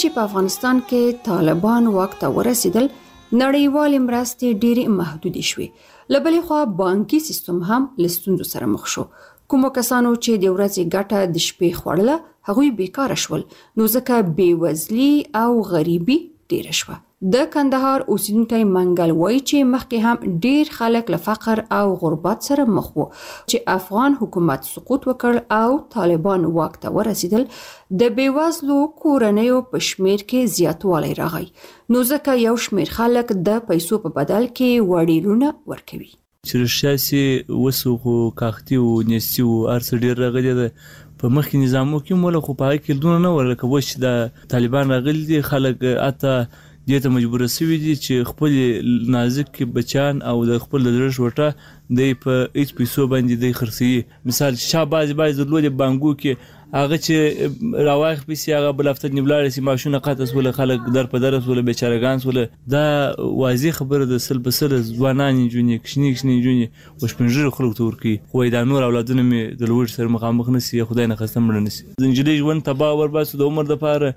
چې په افغانستان کې طالبان واک ته ورسېدل نړیوال مرستې ډېرې محدودې شوې لبلې خو بانکي سیستم هم له ستونزو سره مخ شو کومو کسانو چې د ورځې ګټه د شپې خوړله هغوی بیکاره شول نو ځکه بېوزلي او غریبي ډېره شوه د کندهار اوسیدونکی منګل وایي چې مخکې هم ډېر خلک له فقر او غربت سره مخ وو چې افغان حکومت سقوط وکړ او طالبان واک ته ورسېدل د بېوزلو کورنیو په شمېر کې زیاتوالی راغی نو ځکه یو شمېر خلک د پیسو په بدل کې وړیرونه ورکوي چې سیاسي وسوخو کاختي او نيستي او ارڅ ډېر راغلي ده په مخکې نظامو کې مولا خو پای کې دونه نه ورکه و چې د طالبان راغلي دي خلک اته دې ته مجبور شوي دي چې خپل نازک بچان او د خپل درش وټه د په هیڅ پیسو باندې د خرڅي مثال شاباز باز درلود بانګو کې هغه چې راوایخ پیسې هغه بل هفته نیولار سي ماشونه قاطس ول خلک در په درس ول بیچارهګان ول دا واضح خبره د سل بسل ځوانان جونی کښنی کښنی جونی وشپنجر خلک تور کی خو دا نور اولادونه می د لوړ سره مخامخ نسی خدای نه خستم مړ نسی زنجلې ژوند تبا ور باسو د عمر د پاره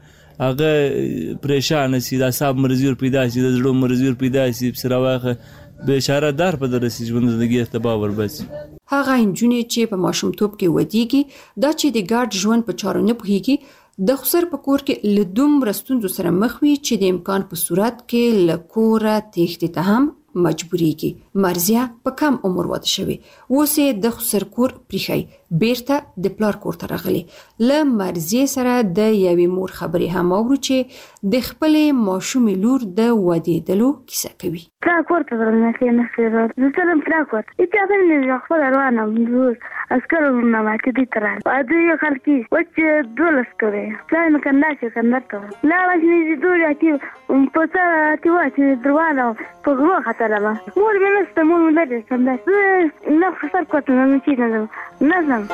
هغه پریشان سي د صاحب مرزي پیدا سي د زړه مرزي پیدا سي سره واخه بیچاره دار په درسي ژوند زندگی تبا ور باسي هغه انجونې چې په ماشومتوب کې ودیږي دا چې د ګډ ژوند په چارو نه پوهیږي د خسر په کور کې له دومره ستونزو سره مخ وي چې د امکان په صورت کې له کوره تېښتې ته هم مجبورېږي مرزیه په کم عمر واده شوې اوس یې د خسر کور پریښی بیرته د پلار کور ته راغلی له مرزیې سره د یوې مور خبرې هم اورو چې د خپلې ماشومې لور د ودېدلو کیسه کوي پلار کور ته ورغلم ناستې زه تلم پلار کور ته هېڅ نه خپله روانه وم عسکرو نه ماتې دوی ته راغلم دوی یې خلک وچ دولس کوې پلار مې کندهار کندهار ته وم لاړه چې نږدې دوړې اتي په سر اتي وه چې دروازه په غرو ختلمه مور مې نشته مور مې لرې کندهار زه نه خسر کور ته نه چې نه ځم نه ځم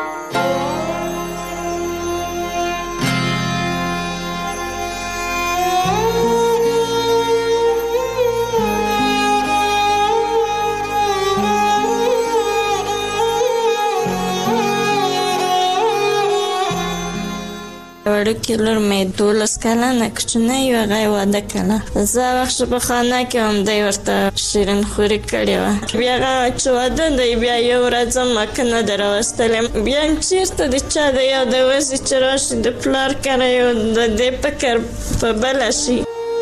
وړوکې لور مې دولس کلنه کوچنی وه هغه یې واده کړه زه هغه وخت په خانه کې وم دی ورته شیرین خوري کړې وه بیا هغه چې واده دی بیا یو ورځ مکه نه ده راوستلې بیا هم چېرته د چا د یو د وزې چې راشي د پلار کره یو د دې فکر په بله شي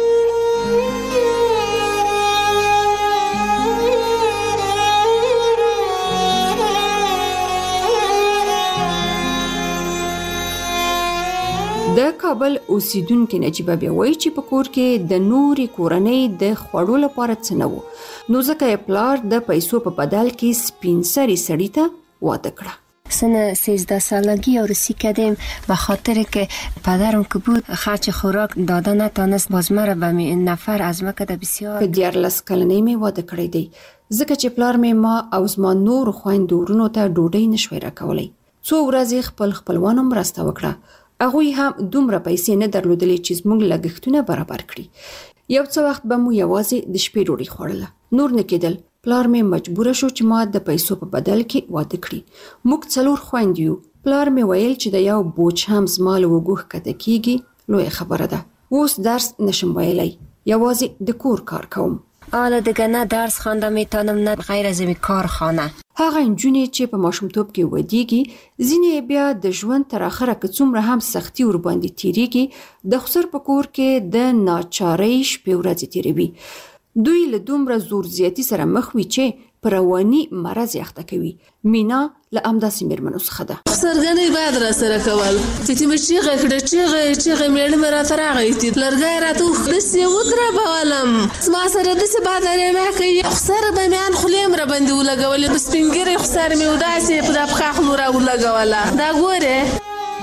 د کابل اوسیدونکو نجيبه بیا وایي چې په کور کې د نوري کورنۍ د خوړو لپاره څه نه وو نو ځکه یې پلار د پیسو په بدل کې سپین سری سړی ته واده کړه سن سیزده سالگی عروسی کردیم به خاطر که پدرم که بود خرچ خوراک داده نتانست باز مرا به نفر از مکه بسیار په دیارلس کلنۍ مې واده کړی دی ځکه چې پلار مې ما او زما نور خویندو ورونو ته ډوډۍ نشوی راکولی څو ورځې خپل خپلوانو مرسته وکړه هغوی هم دومره پیسې نه درلودلې چې زموږ لګښتونه برابر کړي یو څه وخت به مو یوازې د شپې ډوډۍ خوړله نور نه کېدل پلار مې مجبوره شو چې ما د پیسو په بدل کې واده کړي موږ څلور خویندې یو پلار مې ویل چې د یو بوج هم زما له اوږو ښکته کېږي لویه خبره ده اوس درس نشم ویلی یوازې د کور کار کوم حالا دیگه نه درس خوانده میتونم نه غیر از این کارخانه هغه نجونې چې په ماشومتوب کې ودیږي ځینې بیا د ژوند تر اخره که څومره هم سختي ور باندې تیریږي د خسر په کور کې د ناچارۍ شپې ورځې تیروي دوی له دومره زور زیاتی سره مخ وي چې په رواني مرض یې اخته کوي مینا له همداسې مېرمنو څخه ده خسرګنۍ باید راسره کول چې تی مې چیغه کړه چیغه چیغه مېړه مې راته راغی چې لرګی راته داسې یې ودربولم زما سره داسې بادرې مې کوي خسر به مې ان خولې م راباندې ولګولې په سپین ږیرې خسر مې وداسې په دا پښه خولو را ولګوله دا ګورې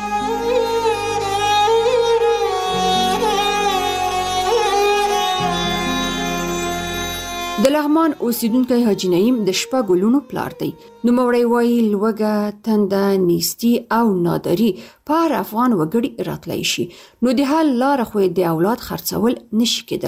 د لغمان اوسیدونکی حاجي نعیم د شپږو لوڼو پلار دی نوموړی وایي لوږه تنده نیستي او ناداري په هر افغان وګړي راتلی شي نو د حل لاره خو د اولاد خرڅول نشي کېدلی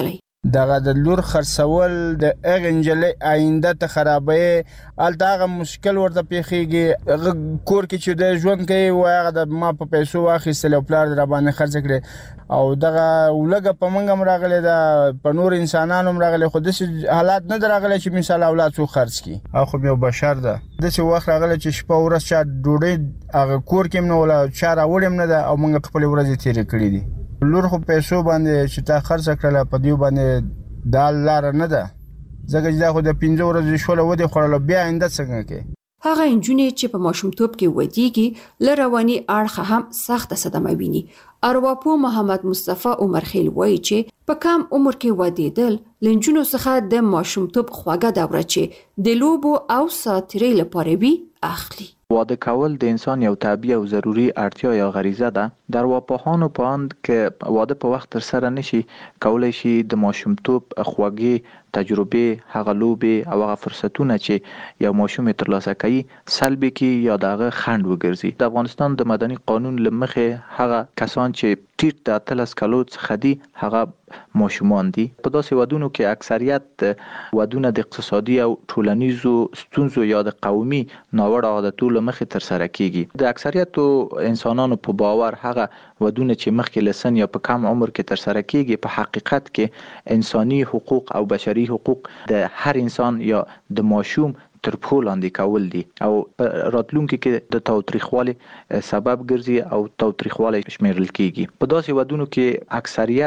دغه د لور خرڅول د هغه نجلۍ آینده ته خرابوي. هلته هغه مشکل ورته پیښیږي، هغه کور کې چې د ژوند کوي وایي هغه د ما په پیسو واخیستل او پلار در باندې خرڅ کړي او دغه ولګه په موږ هم راغلی ده، په نور انسانانو هم راغلی، خو داسې حالات نه ده راغلی چې مثال اولاد څوک خرڅ کړي. او خو یو بشر ده، داسې وخت راغلی چې شپه ورځ چا ډوډۍ هغه کور کې هم نه وله، چا راوړې هم نه ده او موږ خپلې ورځې تېرې کړي دي. لور خو پیسو باندې چې تا خرڅ کړله په دیو باندې دا لاره نه ده، ځکه چې دا خو د پنځه ورځې شوله ودې خوړله، بیا آینده څنګه کوي؟ هغه انجونې چې په ماشومتوب کې ودیږي له رواني اړخه هم سخته صدمه ویني. ارواپوه محمد مصطفی عمرخیل وایي چې په کم عمر کې ودیدل له نجونو څخه د ماشومتوب خوږه دوره چې د لوبو او ساتیرۍ لپاره وي اخلي. واده کول د انسان یو طبیعي او ضروری اړتیا یا غریزه ده. در ارواپوهانو په اند که واده په وخت تر سره نشي کولای شي د ماشومتوب خوږې تجربه، هغه لوبې او هغه فرصتونه چې یو ماشوم ترلاسه کوي سلبي کی یا دغه خند وګرځي. د افغانستان د مدني قانون لمخې هغه کسان چې ټیټ د اتلس کلو څخه دي هغه ماشومان دي. په داسې ودونو کې اکثریت ودونه د اقتصادي او ټولنیزو ستونزو یا د قومي ناوړه عادتو لمخې تر سره کیږي. د اکثریت انسانانو په باور هغه ودونه چې مخکې لسن یا په کم عمر کې تر سره کیږي په حقیقت کې انساني حقوق او بشري حقوق د هر انسان یا د ماشوم تر پښو لاندې کول دي او راتلونکي کې د تاوتریخوالي سبب ګرځي او تاوتریخوالي شمیرل کیږي. په داسې ودونو کې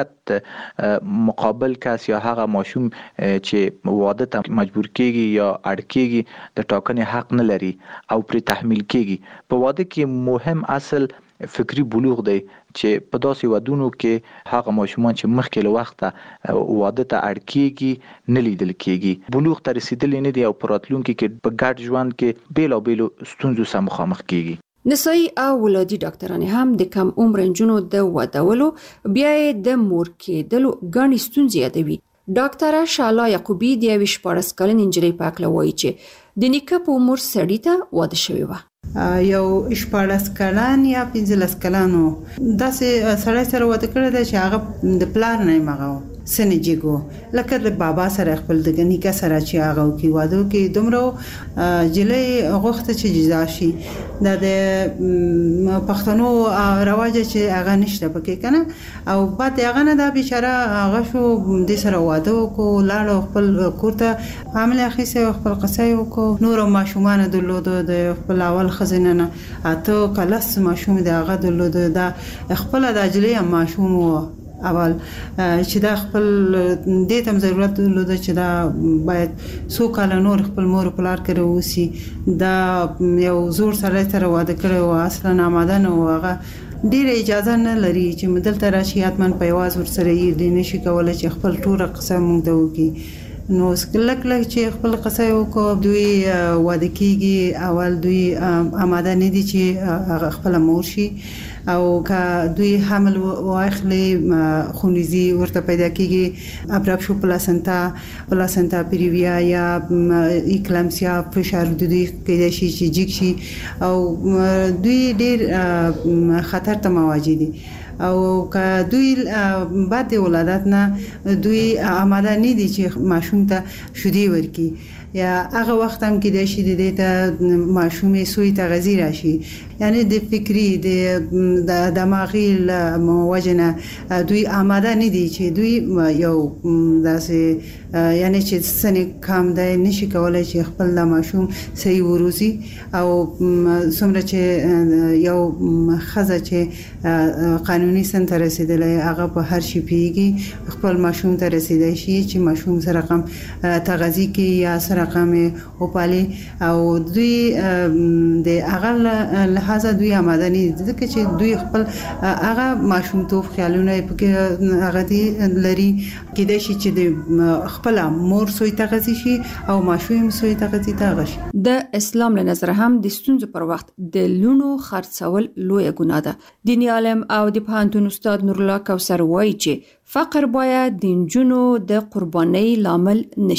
اکثریت مقابل کس یا هغه ماشوم چې واده ته مجبور کیږي یا اړ کیږي د ټاکنې حق نه لري او پر تحمیل کیږي. په واده کې مهم اصل فکری بلوغ دی چې په داسې ودونو کې هغه ماشومان چې مخکې له وخته واده ته اړ کیږي نه لیدل کیږي. بلوغ ته رسیدلې نه دي او په راتلونکي کې په ګډ ژوند کې بیلابیلو ستونزو سره مخامخ کیږي. نسایي او ولادي ډاکټرانې هم د کم عمر نجونو د ودولو بیا د مور کېدلو ګڼې ستونزې یادوي. ډاکټره شالا یعقوبی د یوې شپاړس کلنې نجلۍ په هکله وایي چې د نیکه په عمر سړي ته واده شوې وه. یو شپاړس کلن یا پنځلس کلن داسې سړی سره واده کړی دی چې هغه د پلار نه یې مغه سنجیګو لکه د بابا سره خپل د نیکه سره چې هغه کې واده کې دومره جلې غوښته چې جدا شي. دا د پښتنو رواج چې هغه نشته پکې کنه او بعد هغه نه دا بیچاره هغه شو د سره واده وکړو لاړو خپل کور ته عامل اخیسه خپل قصې وکړو. نور ماشومان درلود د خپل اول خزینه نه اته کلاس ماشوم د هغه درلود دا خپل د اجلې ماشوم اول چې دا خپل دې تم ضرورت درلود چې دا باید سو کال نور خپل مور پلار کړو وسی. دا یو زور سره سره واده کړو اصلا آماده نه وغه ډیر اجازه نه لري چې مدل تر شي اتمن په واز ور سره یې نشي کولای چې خپل ټول قسم مونږ ته وکي. نو سکلک لک چې خپل قصې وکړو دوی واده کیږي اول دوی آماده نه دي چې خپل مور شي او که دوی حمل واخلي خونریزي ورته پیدا کیږي ابراکشو پلاسنتا پلاسنتا پیریویا یا اکلامسیا فشار د دوی کېدای شي چې جګ شي او دوی ډیر خطر ته مواجه دي او که دوی بعد ولادت نه دوی آماده نه دي چې ماشوم ته شودي ورکي یا هغه وخت هم کې د شي د ته ماشومې سوی تغذی راشي یعنی د فکری د دماغي موجنه دوی آماده نه دي چې دوی یو داسې یعنی چې سنې کام دی نشي کولای چې خپل د ماشوم صحیح وروزي او څومره چې یو خزه چې قانوني سن ته رسیدلې هغه په هر شي پیږي خپل ماشوم ته رسیدای شي چې ماشوم سره کم تغذی کې یا سره کم او پالي او دوی د هغه لحاظه دوی آماده نه دي ځکه چې دوی خپل هغه ماشوم توف خیالونه پکې هغه دي لري کېدای شي چې د خپل مور سوی تغذی شي او ماشوم سوی تغذی تاغ شي. د اسلام له نظر هم د ستونزو پر وخت د لونو خرڅول لوی ګناه ده. دیني عالم او د پوهنتون استاد نور الله کوثر وایي چې فقر باید د نجونو د قربانۍ لامل نشي.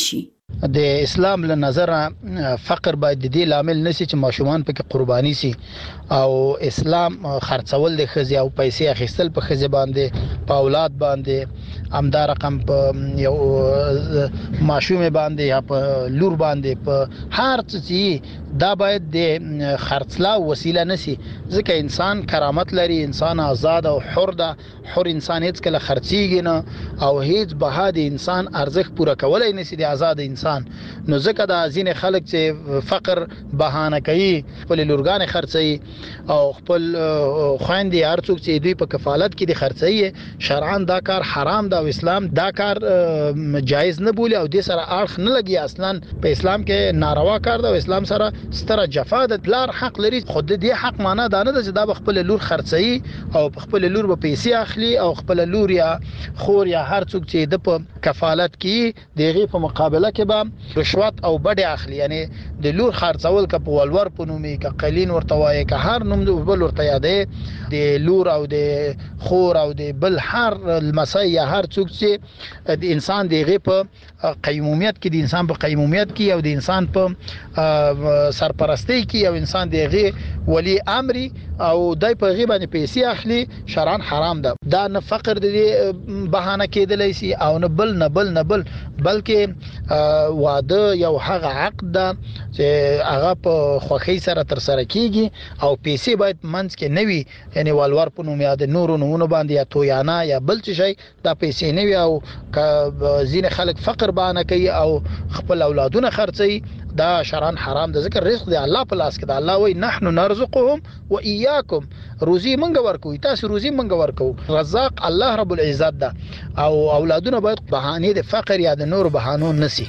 د اسلام له نظر فقر باید د دې لامل نشي چې ماشومان پکې قرباني سي او اسلام خرڅول د خزي او پیسې اخیستل په خزي باندې په اولاد باندې همدا رقم په یو ماشوم باندې یا په لور باندې په هر څه دا باید د خرڅلا وسیله نشي ځکه انسان کرامت لري انسان آزاد او حر ده حر انسان هیڅ کله خرڅيږي نه او هیڅ بها د انسان ارزښت پوره کولای نشي د آزاد انسان نو ځکه د ازین خلک چې فقر بهانه کوي خپل لورګان خرڅي او خپل خويندې هر څوک چې دوی په کفالت کې د خرڅي شرعاً دا کار حرام ده او اسلام دا کار جایز نه بولي او د سره اړخ نه لګي اصلا په اسلام کې ناروا کار ده او اسلام سره ستره جفا ده بلار حق لري خود دې حق معنا دا نه ده چې دا خپل لور خرڅي او خپل لور به پیسې اخلي او خپل لور یا خور یا هر څوک چې د په کفالت کې دغه په مقابله کې به رشوت او بډې اخلي یعنی د لور خرڅول ک په ولور په نومي ک قلین ورته وایي ک هر نوم د بل ورته یادې د لور او د خور او د بل هر المسای یا هر څوک چې د انسان دغه په قیمومیت کې د انسان په قیمومیت کې او د انسان په سرپرستی کې او انسان دغه ولی امر او دای په غیبه نه پیسې اخلي شرعاً حرام ده دا نه فقر د بهانه کېدلی سي او نه بل نه بل نه بل بلکې واده یو هغه عقد ده چې هغه په خوخي سره تر سره کیږي او پیسې باید منځ کې نوي یعنی والور په نوم یاد نور نمونه باندې یا تویانا یا بل څه شي دا پیسې نوي او زین خلک فقر بهانه کوي او خپل اولادونه خرڅي دا شرعاً حرام ده ذکر رزق دی الله په لاس کې ده الله وای نحنو نرزقهم واياكم روزي منګ ورکو تاسو روزي منګ ورکو رزاق الله رب العزت ده او اولادونه باید بهانه د فقر یا د نور بهانو نسی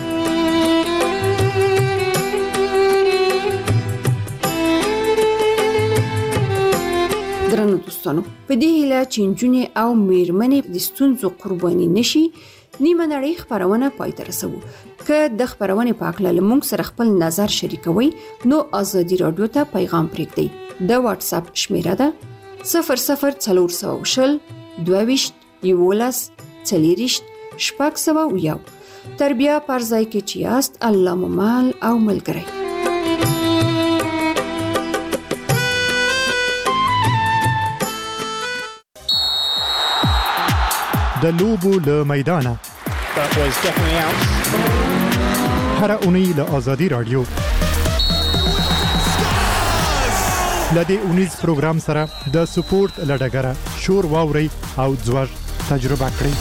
درنو دوستانو په دې هیله چې نجونې او میرمنې د ستونزو قرباني نشي نیمه نړۍ خبرونه پای ته رسوو که د خبرونه په اړه لمونږ سره خپل نظر شریکوي نو ازادي رادیو ته پیغام پرېږدئ د واتس اپ شمیره ده صفر صفر څلور سوه شل دوه ویشت یولس څلېرویشت شپږ سوه او یو تر بیا پر ځای کې چې یاست الله مو مال او ملګری د لوبو له میدانه هر اونۍ له آزادي رادیو لدې اونیز پروګرام سره د سپورت لډګره شور واوري او ځوږ تجربه کړئ.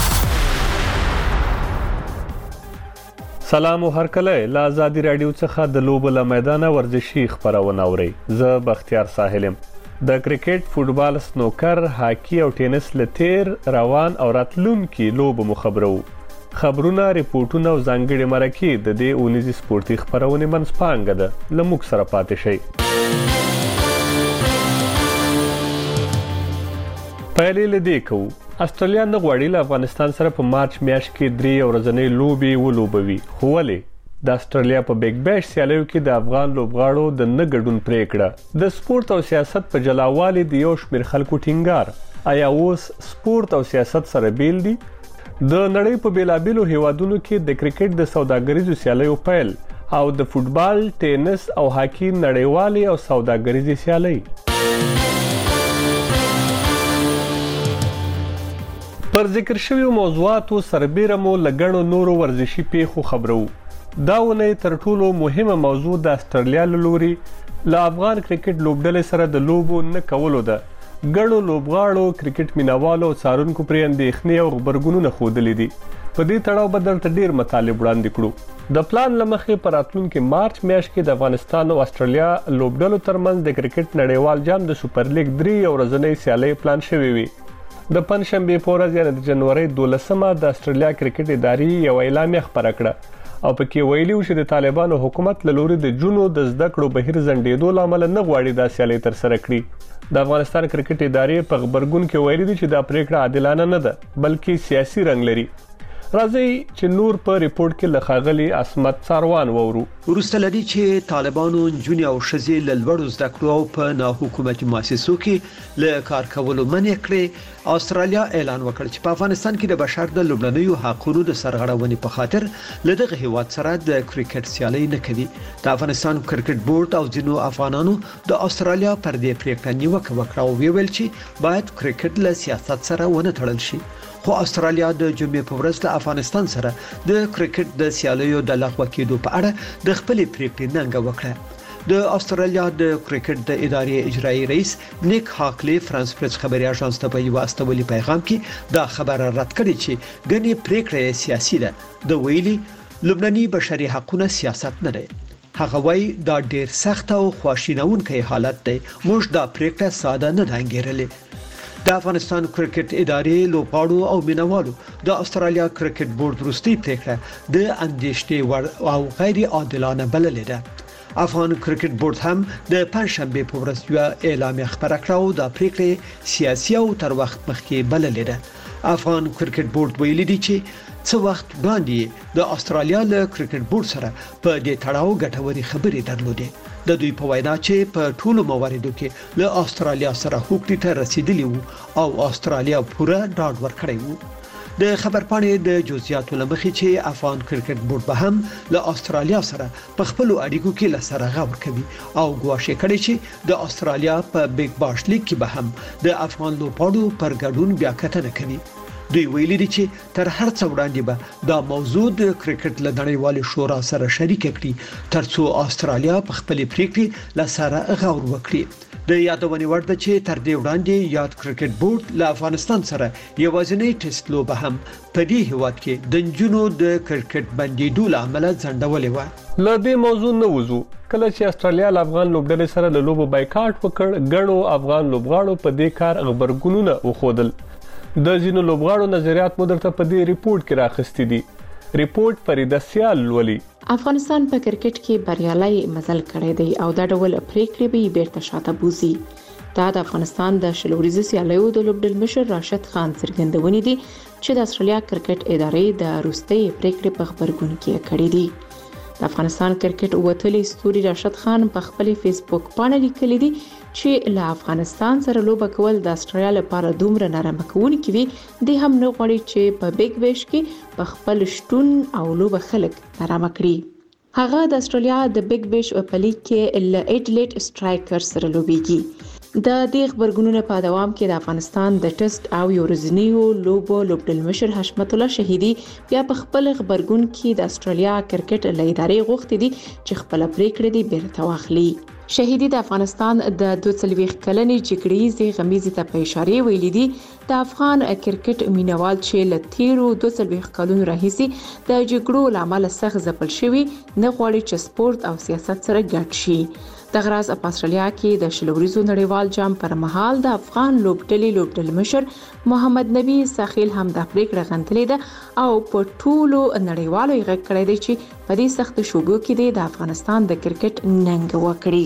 سلام او هرکله له آزادي رادیو څخه د لوبو له میدانه ورزشي خبرونه اورئ. زه بختیار ساحل یم. د کرکټ، فوټبال، سنوکر، هاکی او ټینس لتیر روان او راتلونکي لوبو مخبرو. خبرونه، ریپورتونه او ځانګړي مرکې د دې اونیزي سپورتي خبرونه منځپانګه ده. لموږ سره پاتې شئ. پایلې لدې کوو. استرالیا نه غواړي له افغانستان سره په مارچ میاشت کې درې ورځنۍ لوبې ولوبوي. خو ولې؟ د استرالیا په بیگ بیش سیالیو کې د افغان لوبغاړو د نه ګډون پریکړه د سپورت او سیاست په جلاوالي د یو شمېر خلکو ټینګار. آیا اوس سپورت او سیاست سره بیل دي؟ د نړۍ په بیلابیلو هیوادونو کې د کرکټ د سوداګریزو سیالیو پیل او د فوټبال، ټینس او هاکی نړیوالي او سوداګریزي سیالۍ. پر ذکر شویو موضوعاتو سربیره مو لګڼو نورو ورزشي پیښو خبرو. دا ونې تر ټولو مهمه موضوع د استرالیا له لوري له افغان کرکټ لوبډلې سره د لوبو نه کولو ده. ګڼو لوبغاړو، کرکټ مینوالو او څارونکو پرې اندېښنې او غبرګونونه ښودلي دي. په دې تړاو به درته ډېر مطالب وړاندې کړو. د پلان له مخې په راتلونکي مارچ میاشت کې د افغانستان او استرالیا لوبډلو ترمنځ د کرکټ نړیوال جام د سوپر لیګ درې ورځنۍ سیالۍ پلان شوې وي. د پنځشنبې په ورځ یعنې د جنورۍ دولسمه د استرالیا کرکټ ادارې یو اعلامیه خپره کړه او پکې ویلي و چې د طالبانو حکومت له لوري د جونو د زده کړو بهیر ځنډېدو له امله نه غواړي دا سیالۍ ترسره کړي. د افغانستان کرکټ ادارې په غبرګون کې ویلي دي چې دا پریکړه عادلانه نه ده بلکې سیاسي رنګ لري. راځي چې نور په ریپورت کې لخاغلي عصمت ساروان وورو. ورسته لدی چې طالبانو جونی او شزي لړوړو زده کړو او په نه حکومتي مؤسسو کې له کار کولو منع کړې. استرالیا اعلان وکړ چې په افغانستان کې د بشر د لومړنیو حقوقو د سرغړونې په خاطر له دغه هیواد سره د کرکټ سیالي نه کوي. د افغانستان کرکټ بورډ او ځینو افغانانو د استرالیا پر دې پریکړه نیوکه وکړه او ویل چې باید کرکټ له سیاست سره ونه تړل شي. خو استرالیا د جمعې په ورځ له افغانستان سره د کرکټ د سیالیو د لغوه کېدو په اړه د خپل پریکړې ننګه وکړه. د استرالیا د کرکټ د ادارې اجرایی رئیس نیک هاکلی فرانس پریس خبري اژانس ته په یو استولي پیغام کې دا خبره رد کړې چې ګڼې پریکړې سیاسي ده. د ویلي لبناني بشري حقوقو سیاست نه دی. هغه وایي دا ډیر سخت او خواشینونکی حالت دی. موږ دا پریکړه ساده نه دانګیرلې. د افغانستان کرکټ ادارې لوبغاړو او مینوالو د استرالیا کرکټ بورډ وروستي پریکړه د اندېښنې وړ او غیر عادلانه بللې ده. افغان کرکټ بورډ هم د پنځشنبه په ورځ یو اعلامیه خبره کړه او د پریکړې سیاسي او تر وخت مخکې بللې ده. افغان کرکټ بورډ ویلي دی چې څو وخت وړاندې د استرالیا له کرکټ بورډ سره په دې تړاو ګټوري خبرې درلودې. د دوی په وینا چې په ټولو مواردو کې له استرالیا سره حقوقي ته رسیدلی وو او استرالیا پوره ډاډ ورکړی وو. د خبرپاڼې د جزئیاتو لمخې چې افغان کرکټ بورډ به هم له استرالیا سره په خپل اړیکو کې لسره غور کوي او ګواښ کړي چې د استرالیا په بیگ باش لیګ کې به هم د افغان لوبغاړو پر ګډون بیا کتنه کوي. دوی ویلي دي چې تر هر څه وړاندې به دا موضوع د کرکټ له نړیوال شورا سره شریک کړي ترڅو استرالیا په خپل پریکړې لسره غور وکړي. د یادونې وړ ده چې تر دې وړاندې یاد کرکټ بورډ له افغانستان سره یوازینی ټیسټ لوبه هم په دې هیواد کې د نجونو د کرکټ بندیدو له امله ځنډولې و. له دې موضوع نه وځو کله چې استرالیا له افغان لوبډلې سره له لوبو بایکاټ وکړ. ګڼو افغان لوبغاړو په دې کار خبرګونونه وښودل. د ځینو لوبغاړو نظریات مو درته په دې ریپورت کې راخستې دي. ریپورت فریده سیال لولي. افغانستان په کرکټ کې بریالي مزل کړی دی او دا ډول پریکړې به بیرته شاته بوزي. دا د افغانستان د شلوريزي سیالیو د لوبډل مشر راشد خان څرګندونې دي چې د استرالیا کرکټ ادارې د روستي پریکړې په خبرګون کې کړې دي. د افغانستان کرکټ وتلي ستوري راشد خان په خپل فیسبوک باندې لیکلي دي چې له افغانستان سره لوبه کول د استرالیا لپاره دومره نرم کوونکی وي د هم نه غواړي چې په بیگ بیش کې په خپل شتون او لوبه خلک نرم کړي. هغه د استرالیا د بیگ بیش په لیګ کې ل ایډلیټ سټرایکر سره لوبيږي. د دې خبرګونونو په دوام کې د افغانستان د ټیسټ او یورزنیو لوبو لوبډل مشر حشمت الله شهیدی بیا په خپل خبرګون کې د استرالیا کرکټ لایداري غوښتي دي چې خپل پریکړې دي بیرته واخلي. شهیدی د افغانستان د دوه څلوېښت کلنې جګړې غمیزې ته په اشاره ویلي دي د افغان کرکټ مینوال چې ل تیرو دوه څلوېښت کلونو راهیسې د جګړو لامل سخت ځپل شوی نه غواړي چې سپورت او سیاست سره ګډ شي. د غراز په استرالیا کې د شلوريزو نړیوال جام پر مهال د افغان لوبډلې لوبډل مشر محمد نبی ساخیل هم د پریکړه غندلې ده او په ټولو نړیوالو یې غږ کړی دی چې په دې سخت شوبو کې د افغانستان د کرکټ ننګ وکړي.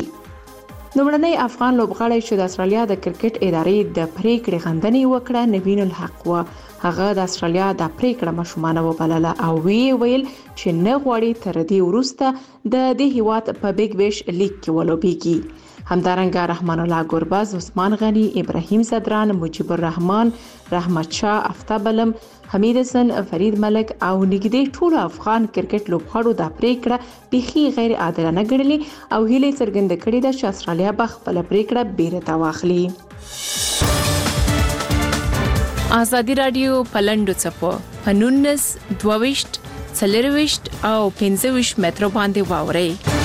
لومړنی افغان لوبغاړی چې د استرالیا د کرکټ ادارې د پریکړې غندنې وکړه نوین الحق و. هغه د استرالیا د پریکړه مشمانه وبلله او وی ویل چې نه غواړي تر دې وروسته د دې هیواد په بیگ بیش لیګ کې ولوبېږي. همدارنګه رحمان الله ګورباز، عثمان غنی، ابراهیم صدران، مجيب الرحمن، رحمت شاه، افتاب علم، حمید حسن، فرید ملک او نګدې ټول افغان کرکټ لوبغاړو د پریکړه بيخي غیر عادلانه ګڼلې او هیله څرګنده کړې ده چې استرالیا به خپل پریکړه بیرته واخلي. ازادي رادیو پلندو چپو پنونس دوويشت څلرويشت او پنځويشت مترو باندې واوري.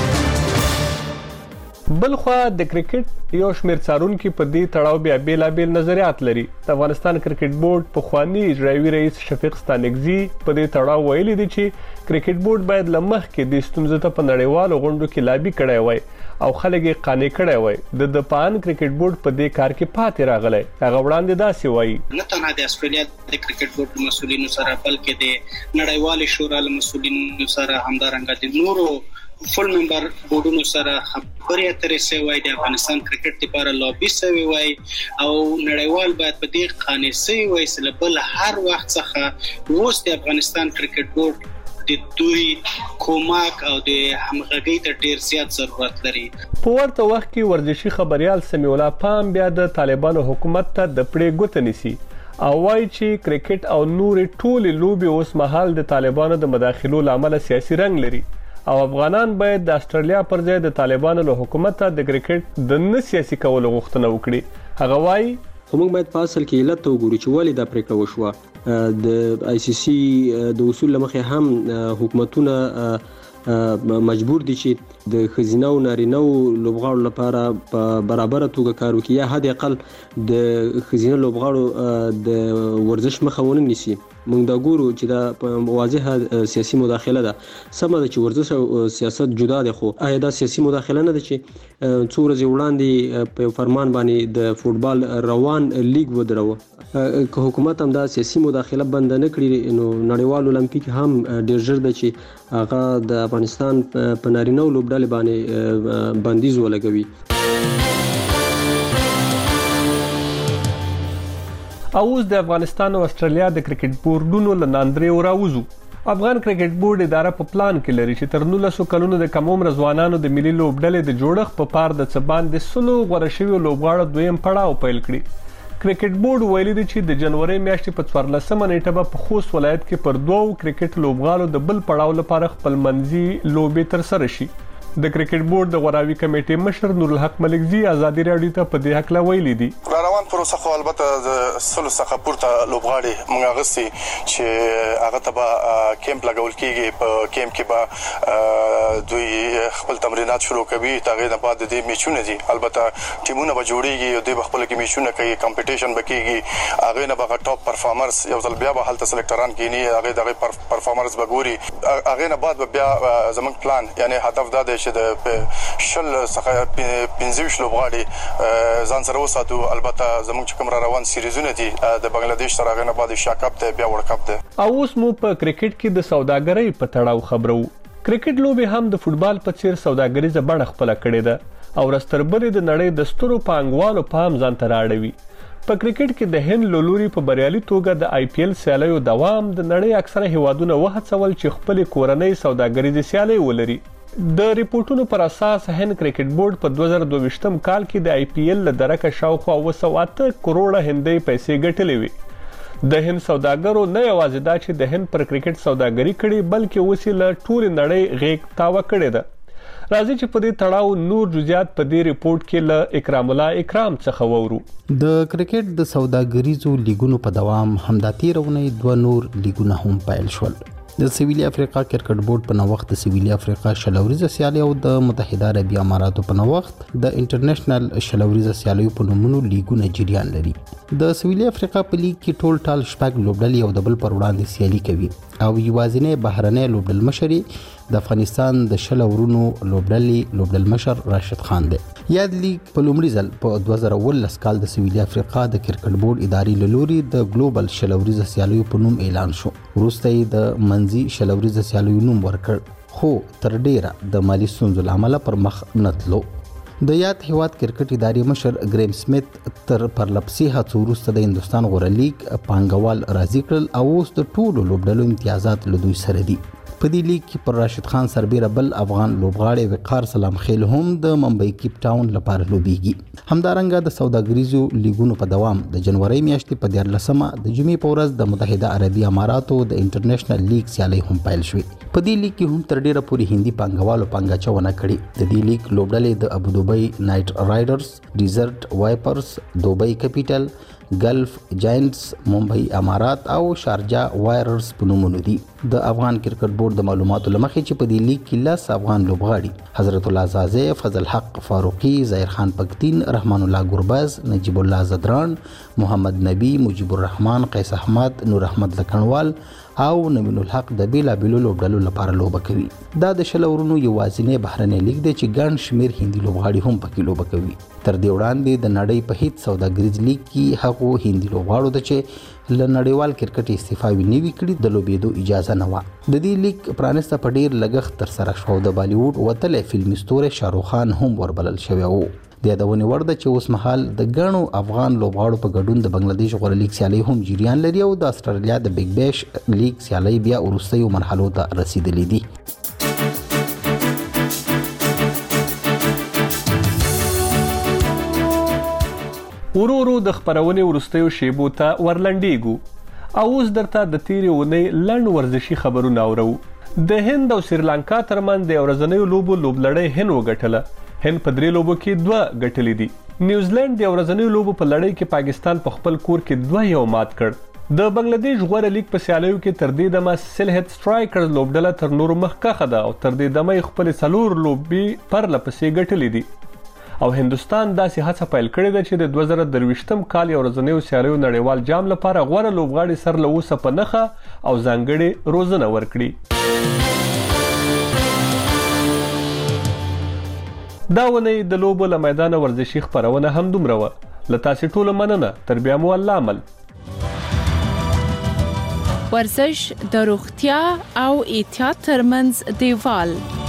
بلخوا د کرکټ یو شمېر څارونکو په دې تړاو بیا بیلابیل نظریات لري. د افغانستان کرکټ بورډ په خواني اجرایي رئیس شفیق ستانکزي په دې تړاو ویلي دي چې کرکټ بورډ باید لمخ کې د ستونزو ته په نړیوالو غونډو کې لابي کړی وای او خلک یې قانع کړی وای. د د پان کرکټ بورډ په دې کار کې پاتې راغلی. هغه وړاندې داسې وایي نه تنها د استرالیا د کرکټ بورډ مسؤلینو سره بلکې د نړیوال شورا له مسؤلینو سره همدارنګه د نورو فل ممبر بورډونو سره خبرې اترې سوي د افغانستان کرکټ لپاره لابي سوي وای او نړیوال باید په دې قانع سي وای چې بل هر وخت څخه اوس د افغانستان کرکټ بورډ د دوی کومک او د همغږۍ ته ډیر زیات ضرورت لري. په ورته وخت کې ورزشي خبريال سمیع الله پام بیا د طالبانو حکومت ته د پړې ګوت نیسي او وایي چې کرکټ او نور ټول لوبي اوس مهال د طالبانو د مداخلو لامل سیاسي رنګ لري او افغانان باید د استرالیا پر ځای د طالبانو له حکومت ته د کرکټ د نه سیاسي کولو غوښتنه وکړي. هغه وایي موږ باید په اصل کې علت وګورو چې ولې دا پریکړه وشوه. د آی سی سی د اصول لمخې هم حکومتونه مجبور دي چې د خزینه او نارینه لوبغاړو لپاره په برابر توګه کار وکړي یا حد اقل د خزینه لوبغاړو د ورزش مخه ونه نیسي. موږ دا ګورو چې دا واضحه سیاسي مداخله ده. سمه ده چې ورزش او سیاست جدا دي خو آیا دا سیاسي مداخله نه ده چې څو ورځې وړاندې په فرمان باندې د فوتبال روان لیګ ودروه. که حکومت هم دا سیاسي مداخله بند نه کړي نو نړیوال اولمپیک هم ډیر ژر ده چې هغه د افغانستان په نارینه لوبډلې باندې بندیز ولګوي. اوس د افغانستان او استرالیا د کرکټ بورډونو له ناندرې راوځو. افغان کرکټ بورډ اداره په پلان کې لري چې تر نولسو کلونو د کم عمر ځوانانو د ملي لوبډلې د جوړښت په پار د څبان د سلو غوړه شویو لوبغاړو دویم پړاو پیل کړي. کرکټ بورډ ویلي دی چې د جنوري میاشتې په څوارلسمه نیټه به په خوست ولایت کې پر دوو کرکټ لوبغاړو د بل پړاو لپاره خپل منځي لوبې ترسره شي. د کرکټ بورډ د غوراوي کمیټې مشر نور الحق ملکزي ازادي راډیو ته په دې حق لا ویلي دي. روان پروسه خو البته د سلو څخه پورته لوبغاړي موږ غسي چې هغه ته به کیمپ لګول کیږي. په کیمپ کې به دوی خپل تمرینات شروع کوي. تاغه نه بعد د میچونه دي البته ټیمونه به جوړیږي او دوی خپل کې میچونه کوي کمپټیشن به کیږي. هغه نه به ټاپ پرفارمرز یو ځل بیا به هلته سلیکټران کینی هغه دغه پرفارمرز به ګوري. هغه نه بعد بیا زمونږ پلان یعنی هدف دا دی چې د شل څخه پنځه لوبغاړي ځان سره وساتو. البته زموږ کوم روان سیریزونه دي د بنگلاديش سره غنه بعد شاکپ ته بیا ورلد کپ ته. اوس مو په کرکټ کې د سوداګرۍ په تړاو خبرو. کرکټ لوبي هم د فوتبال په څیر سوداګریزه بڼه خپل کړې ده او رستربلې د نړۍ د سترو پانګوالو پام ځان ته راړوي. په کرکټ کې د هند لولوري په بریالي توګه د آی پی ایل سیالیو دوام د نړۍ اکثره هیوادونه وهڅول چې خپل کورنۍ سوداګریزه سیالي ولري. د ریپورتونو پر اساس هند کرکټ بورډ په دوه زره دوه کال کې د آی پی ایل له درکه شاوخوا اوه سوه اته کروڑه هندۍ پیسې ګټلې وي. د هند سوداګرو نه یوازې دا چې د هند پر کرکټ سوداګري کړي بلکې اوس له ټول نړۍ غېږ تاوه کړې ده. راځي چې په دې تړاو نور جزئیات په دې ریپورت کې له اکرام الله اکرام څخه وورو. د کرکټ د سوداګریزو لیګونو په دوام همدا تیرونه دوه نور لیګونه هم پیل شول. د سویلي افریقا کرکټ بورډ په نوښت د سویلي افریقا شلوریزه سیالي او د متحده عربی اماراتو په نوښت د انټرنیشنل شلوریزه سیالي په نومونو لیګونه جریان لري. د سویلي افریقا په لیګ کې ټول ټال شپږ لوبډلې او د بل پر وړاندې سیالي کوي او یوازینی بهرنۍ لوبډل مشري د افغانستان د شل ورونو لوبډلې لوبډل مشر راشد خان دی. یاد لیګ په لومړي ځل په دوه زره اوولس کال د سویلي افریقا د کرکټ بورډ اداري لوري د ګلوبل شلوریزه سیالیو په نوم اعلان شو. وروسته یې د منځي شلوریزه سیالیو نوم ورکړ خو تر ډیره د مالی ستونزو لامل پر مخ نتلو. د یاد هیواد کرکټ اداري مشر ګریم سمیت تر پرلپسې هڅو وروسته د هندستان غوره لیګ پانګوال راضي کړل او اوس د ټولو لوبډلو امتیازات له دوی سره دي. په دې لیګ کې پر راشد خان سربیره بل افغان لوبغاړی وقار سلام خیل هم د ممبئی کیپ ټاون لپاره لوبيږي. همدارنګه د سوداګریزو لیګونو په دوام د جنوري میاشتې په دیارلسمه د جمعې په ورځ د متحده عربی اماراتو د انټرنیشنل لیګ سیالي هم پیل شوې. په دې لیګ کې هم تر ډیره پورې هندي پانګوالو پانګاچونه کړې. د دې لیګ لوبډلې د ابوظبي نایټ رایډرز، ډیزرټ وایپرز، دوبۍ کیپیټل، ګلف جاینټس، ممبئی امارات او شارجه وایررز په نومونو دي. د افغان کرکټ بورډ د معلوماتو لمخې چې په دې لیګ کې لس افغان لوبغاړي حضرت الله زازی، فضل حق فاروقي، ظاهر خان پکتین، رحمان الله ګربز، نجیب الله زدران، محمد نبی، مجيب الرحمن، قیس احمد، نور احمد لکنوال او نوین الحق د بیلابیلو لوبډلو لپاره لوبه کوي. دا د شل اورونو یوازینی بهرنی لیگ دی چې ګڼ شمیر هندي لوبغاړي هم پکې لوبه کوي. تر دې وړاندې د نړۍ په هیڅ سوداګریز لیگ کې هغو هندي لوبغاړو ته چې له نړیوال کرکټ استعفاوي نه وي کړې د لوبېدو اجازه نه وه. د دې لیگ پرانسته په ډیر لګښت ترسره شو. د بالیووډ وتلی فلمي ستوری شاهرخ خان هم وربلل شوی و. د یادونې وړ ده چې اوس مهال د ګڼو افغان لوبغاړو په ګډون د بنگلادیش غوره لیگ سیالۍ هم جریان لري او د استرالیا د بیگ بیش لیگ سیالۍ بیا وروستیو مرحلو ته رسیدلې دي. ورو ورو د خبرونې وروستیو شیبو ته ورلنډیږو او اوس درته د تیرې اونۍ لنډ ورزشي خبرونه اورو. د هند او سریلانکا ترمنځ د ورځنیو لوبو لوبلړۍ هند وګټله. هند په درې لوبو کې دوه ګټلې دي. نیوزیلند د ورځنیو لوبو په لړۍ کې پاکستان په خپل کور کې دوه یو مات کړ. د بنگلادیش غوره لیگ په سیالیو کې تر دې دمه سلهټ سټرایکرز لوبډله تر نورو مخکښه ده او تر دې دمه خپل څلور لوبي پرله پسې ګټلې دي. او هندستان داسې هڅه پیل کړې ده چې د دوه زره درویشتم کال یو ورځنیو سیالیو نړیوال جام لپاره غوره لوبغاړي سر له اوسه په نښه او ځانګړې روزنه ورکړي. دا ونې د لوبو له میدانه ورزشي خبرونه هم دومره وه. له تاسې ټولو مننه. تر بیا مو الله عمل. ورزش د روغتیا او احتیاط ترمنځ دیوال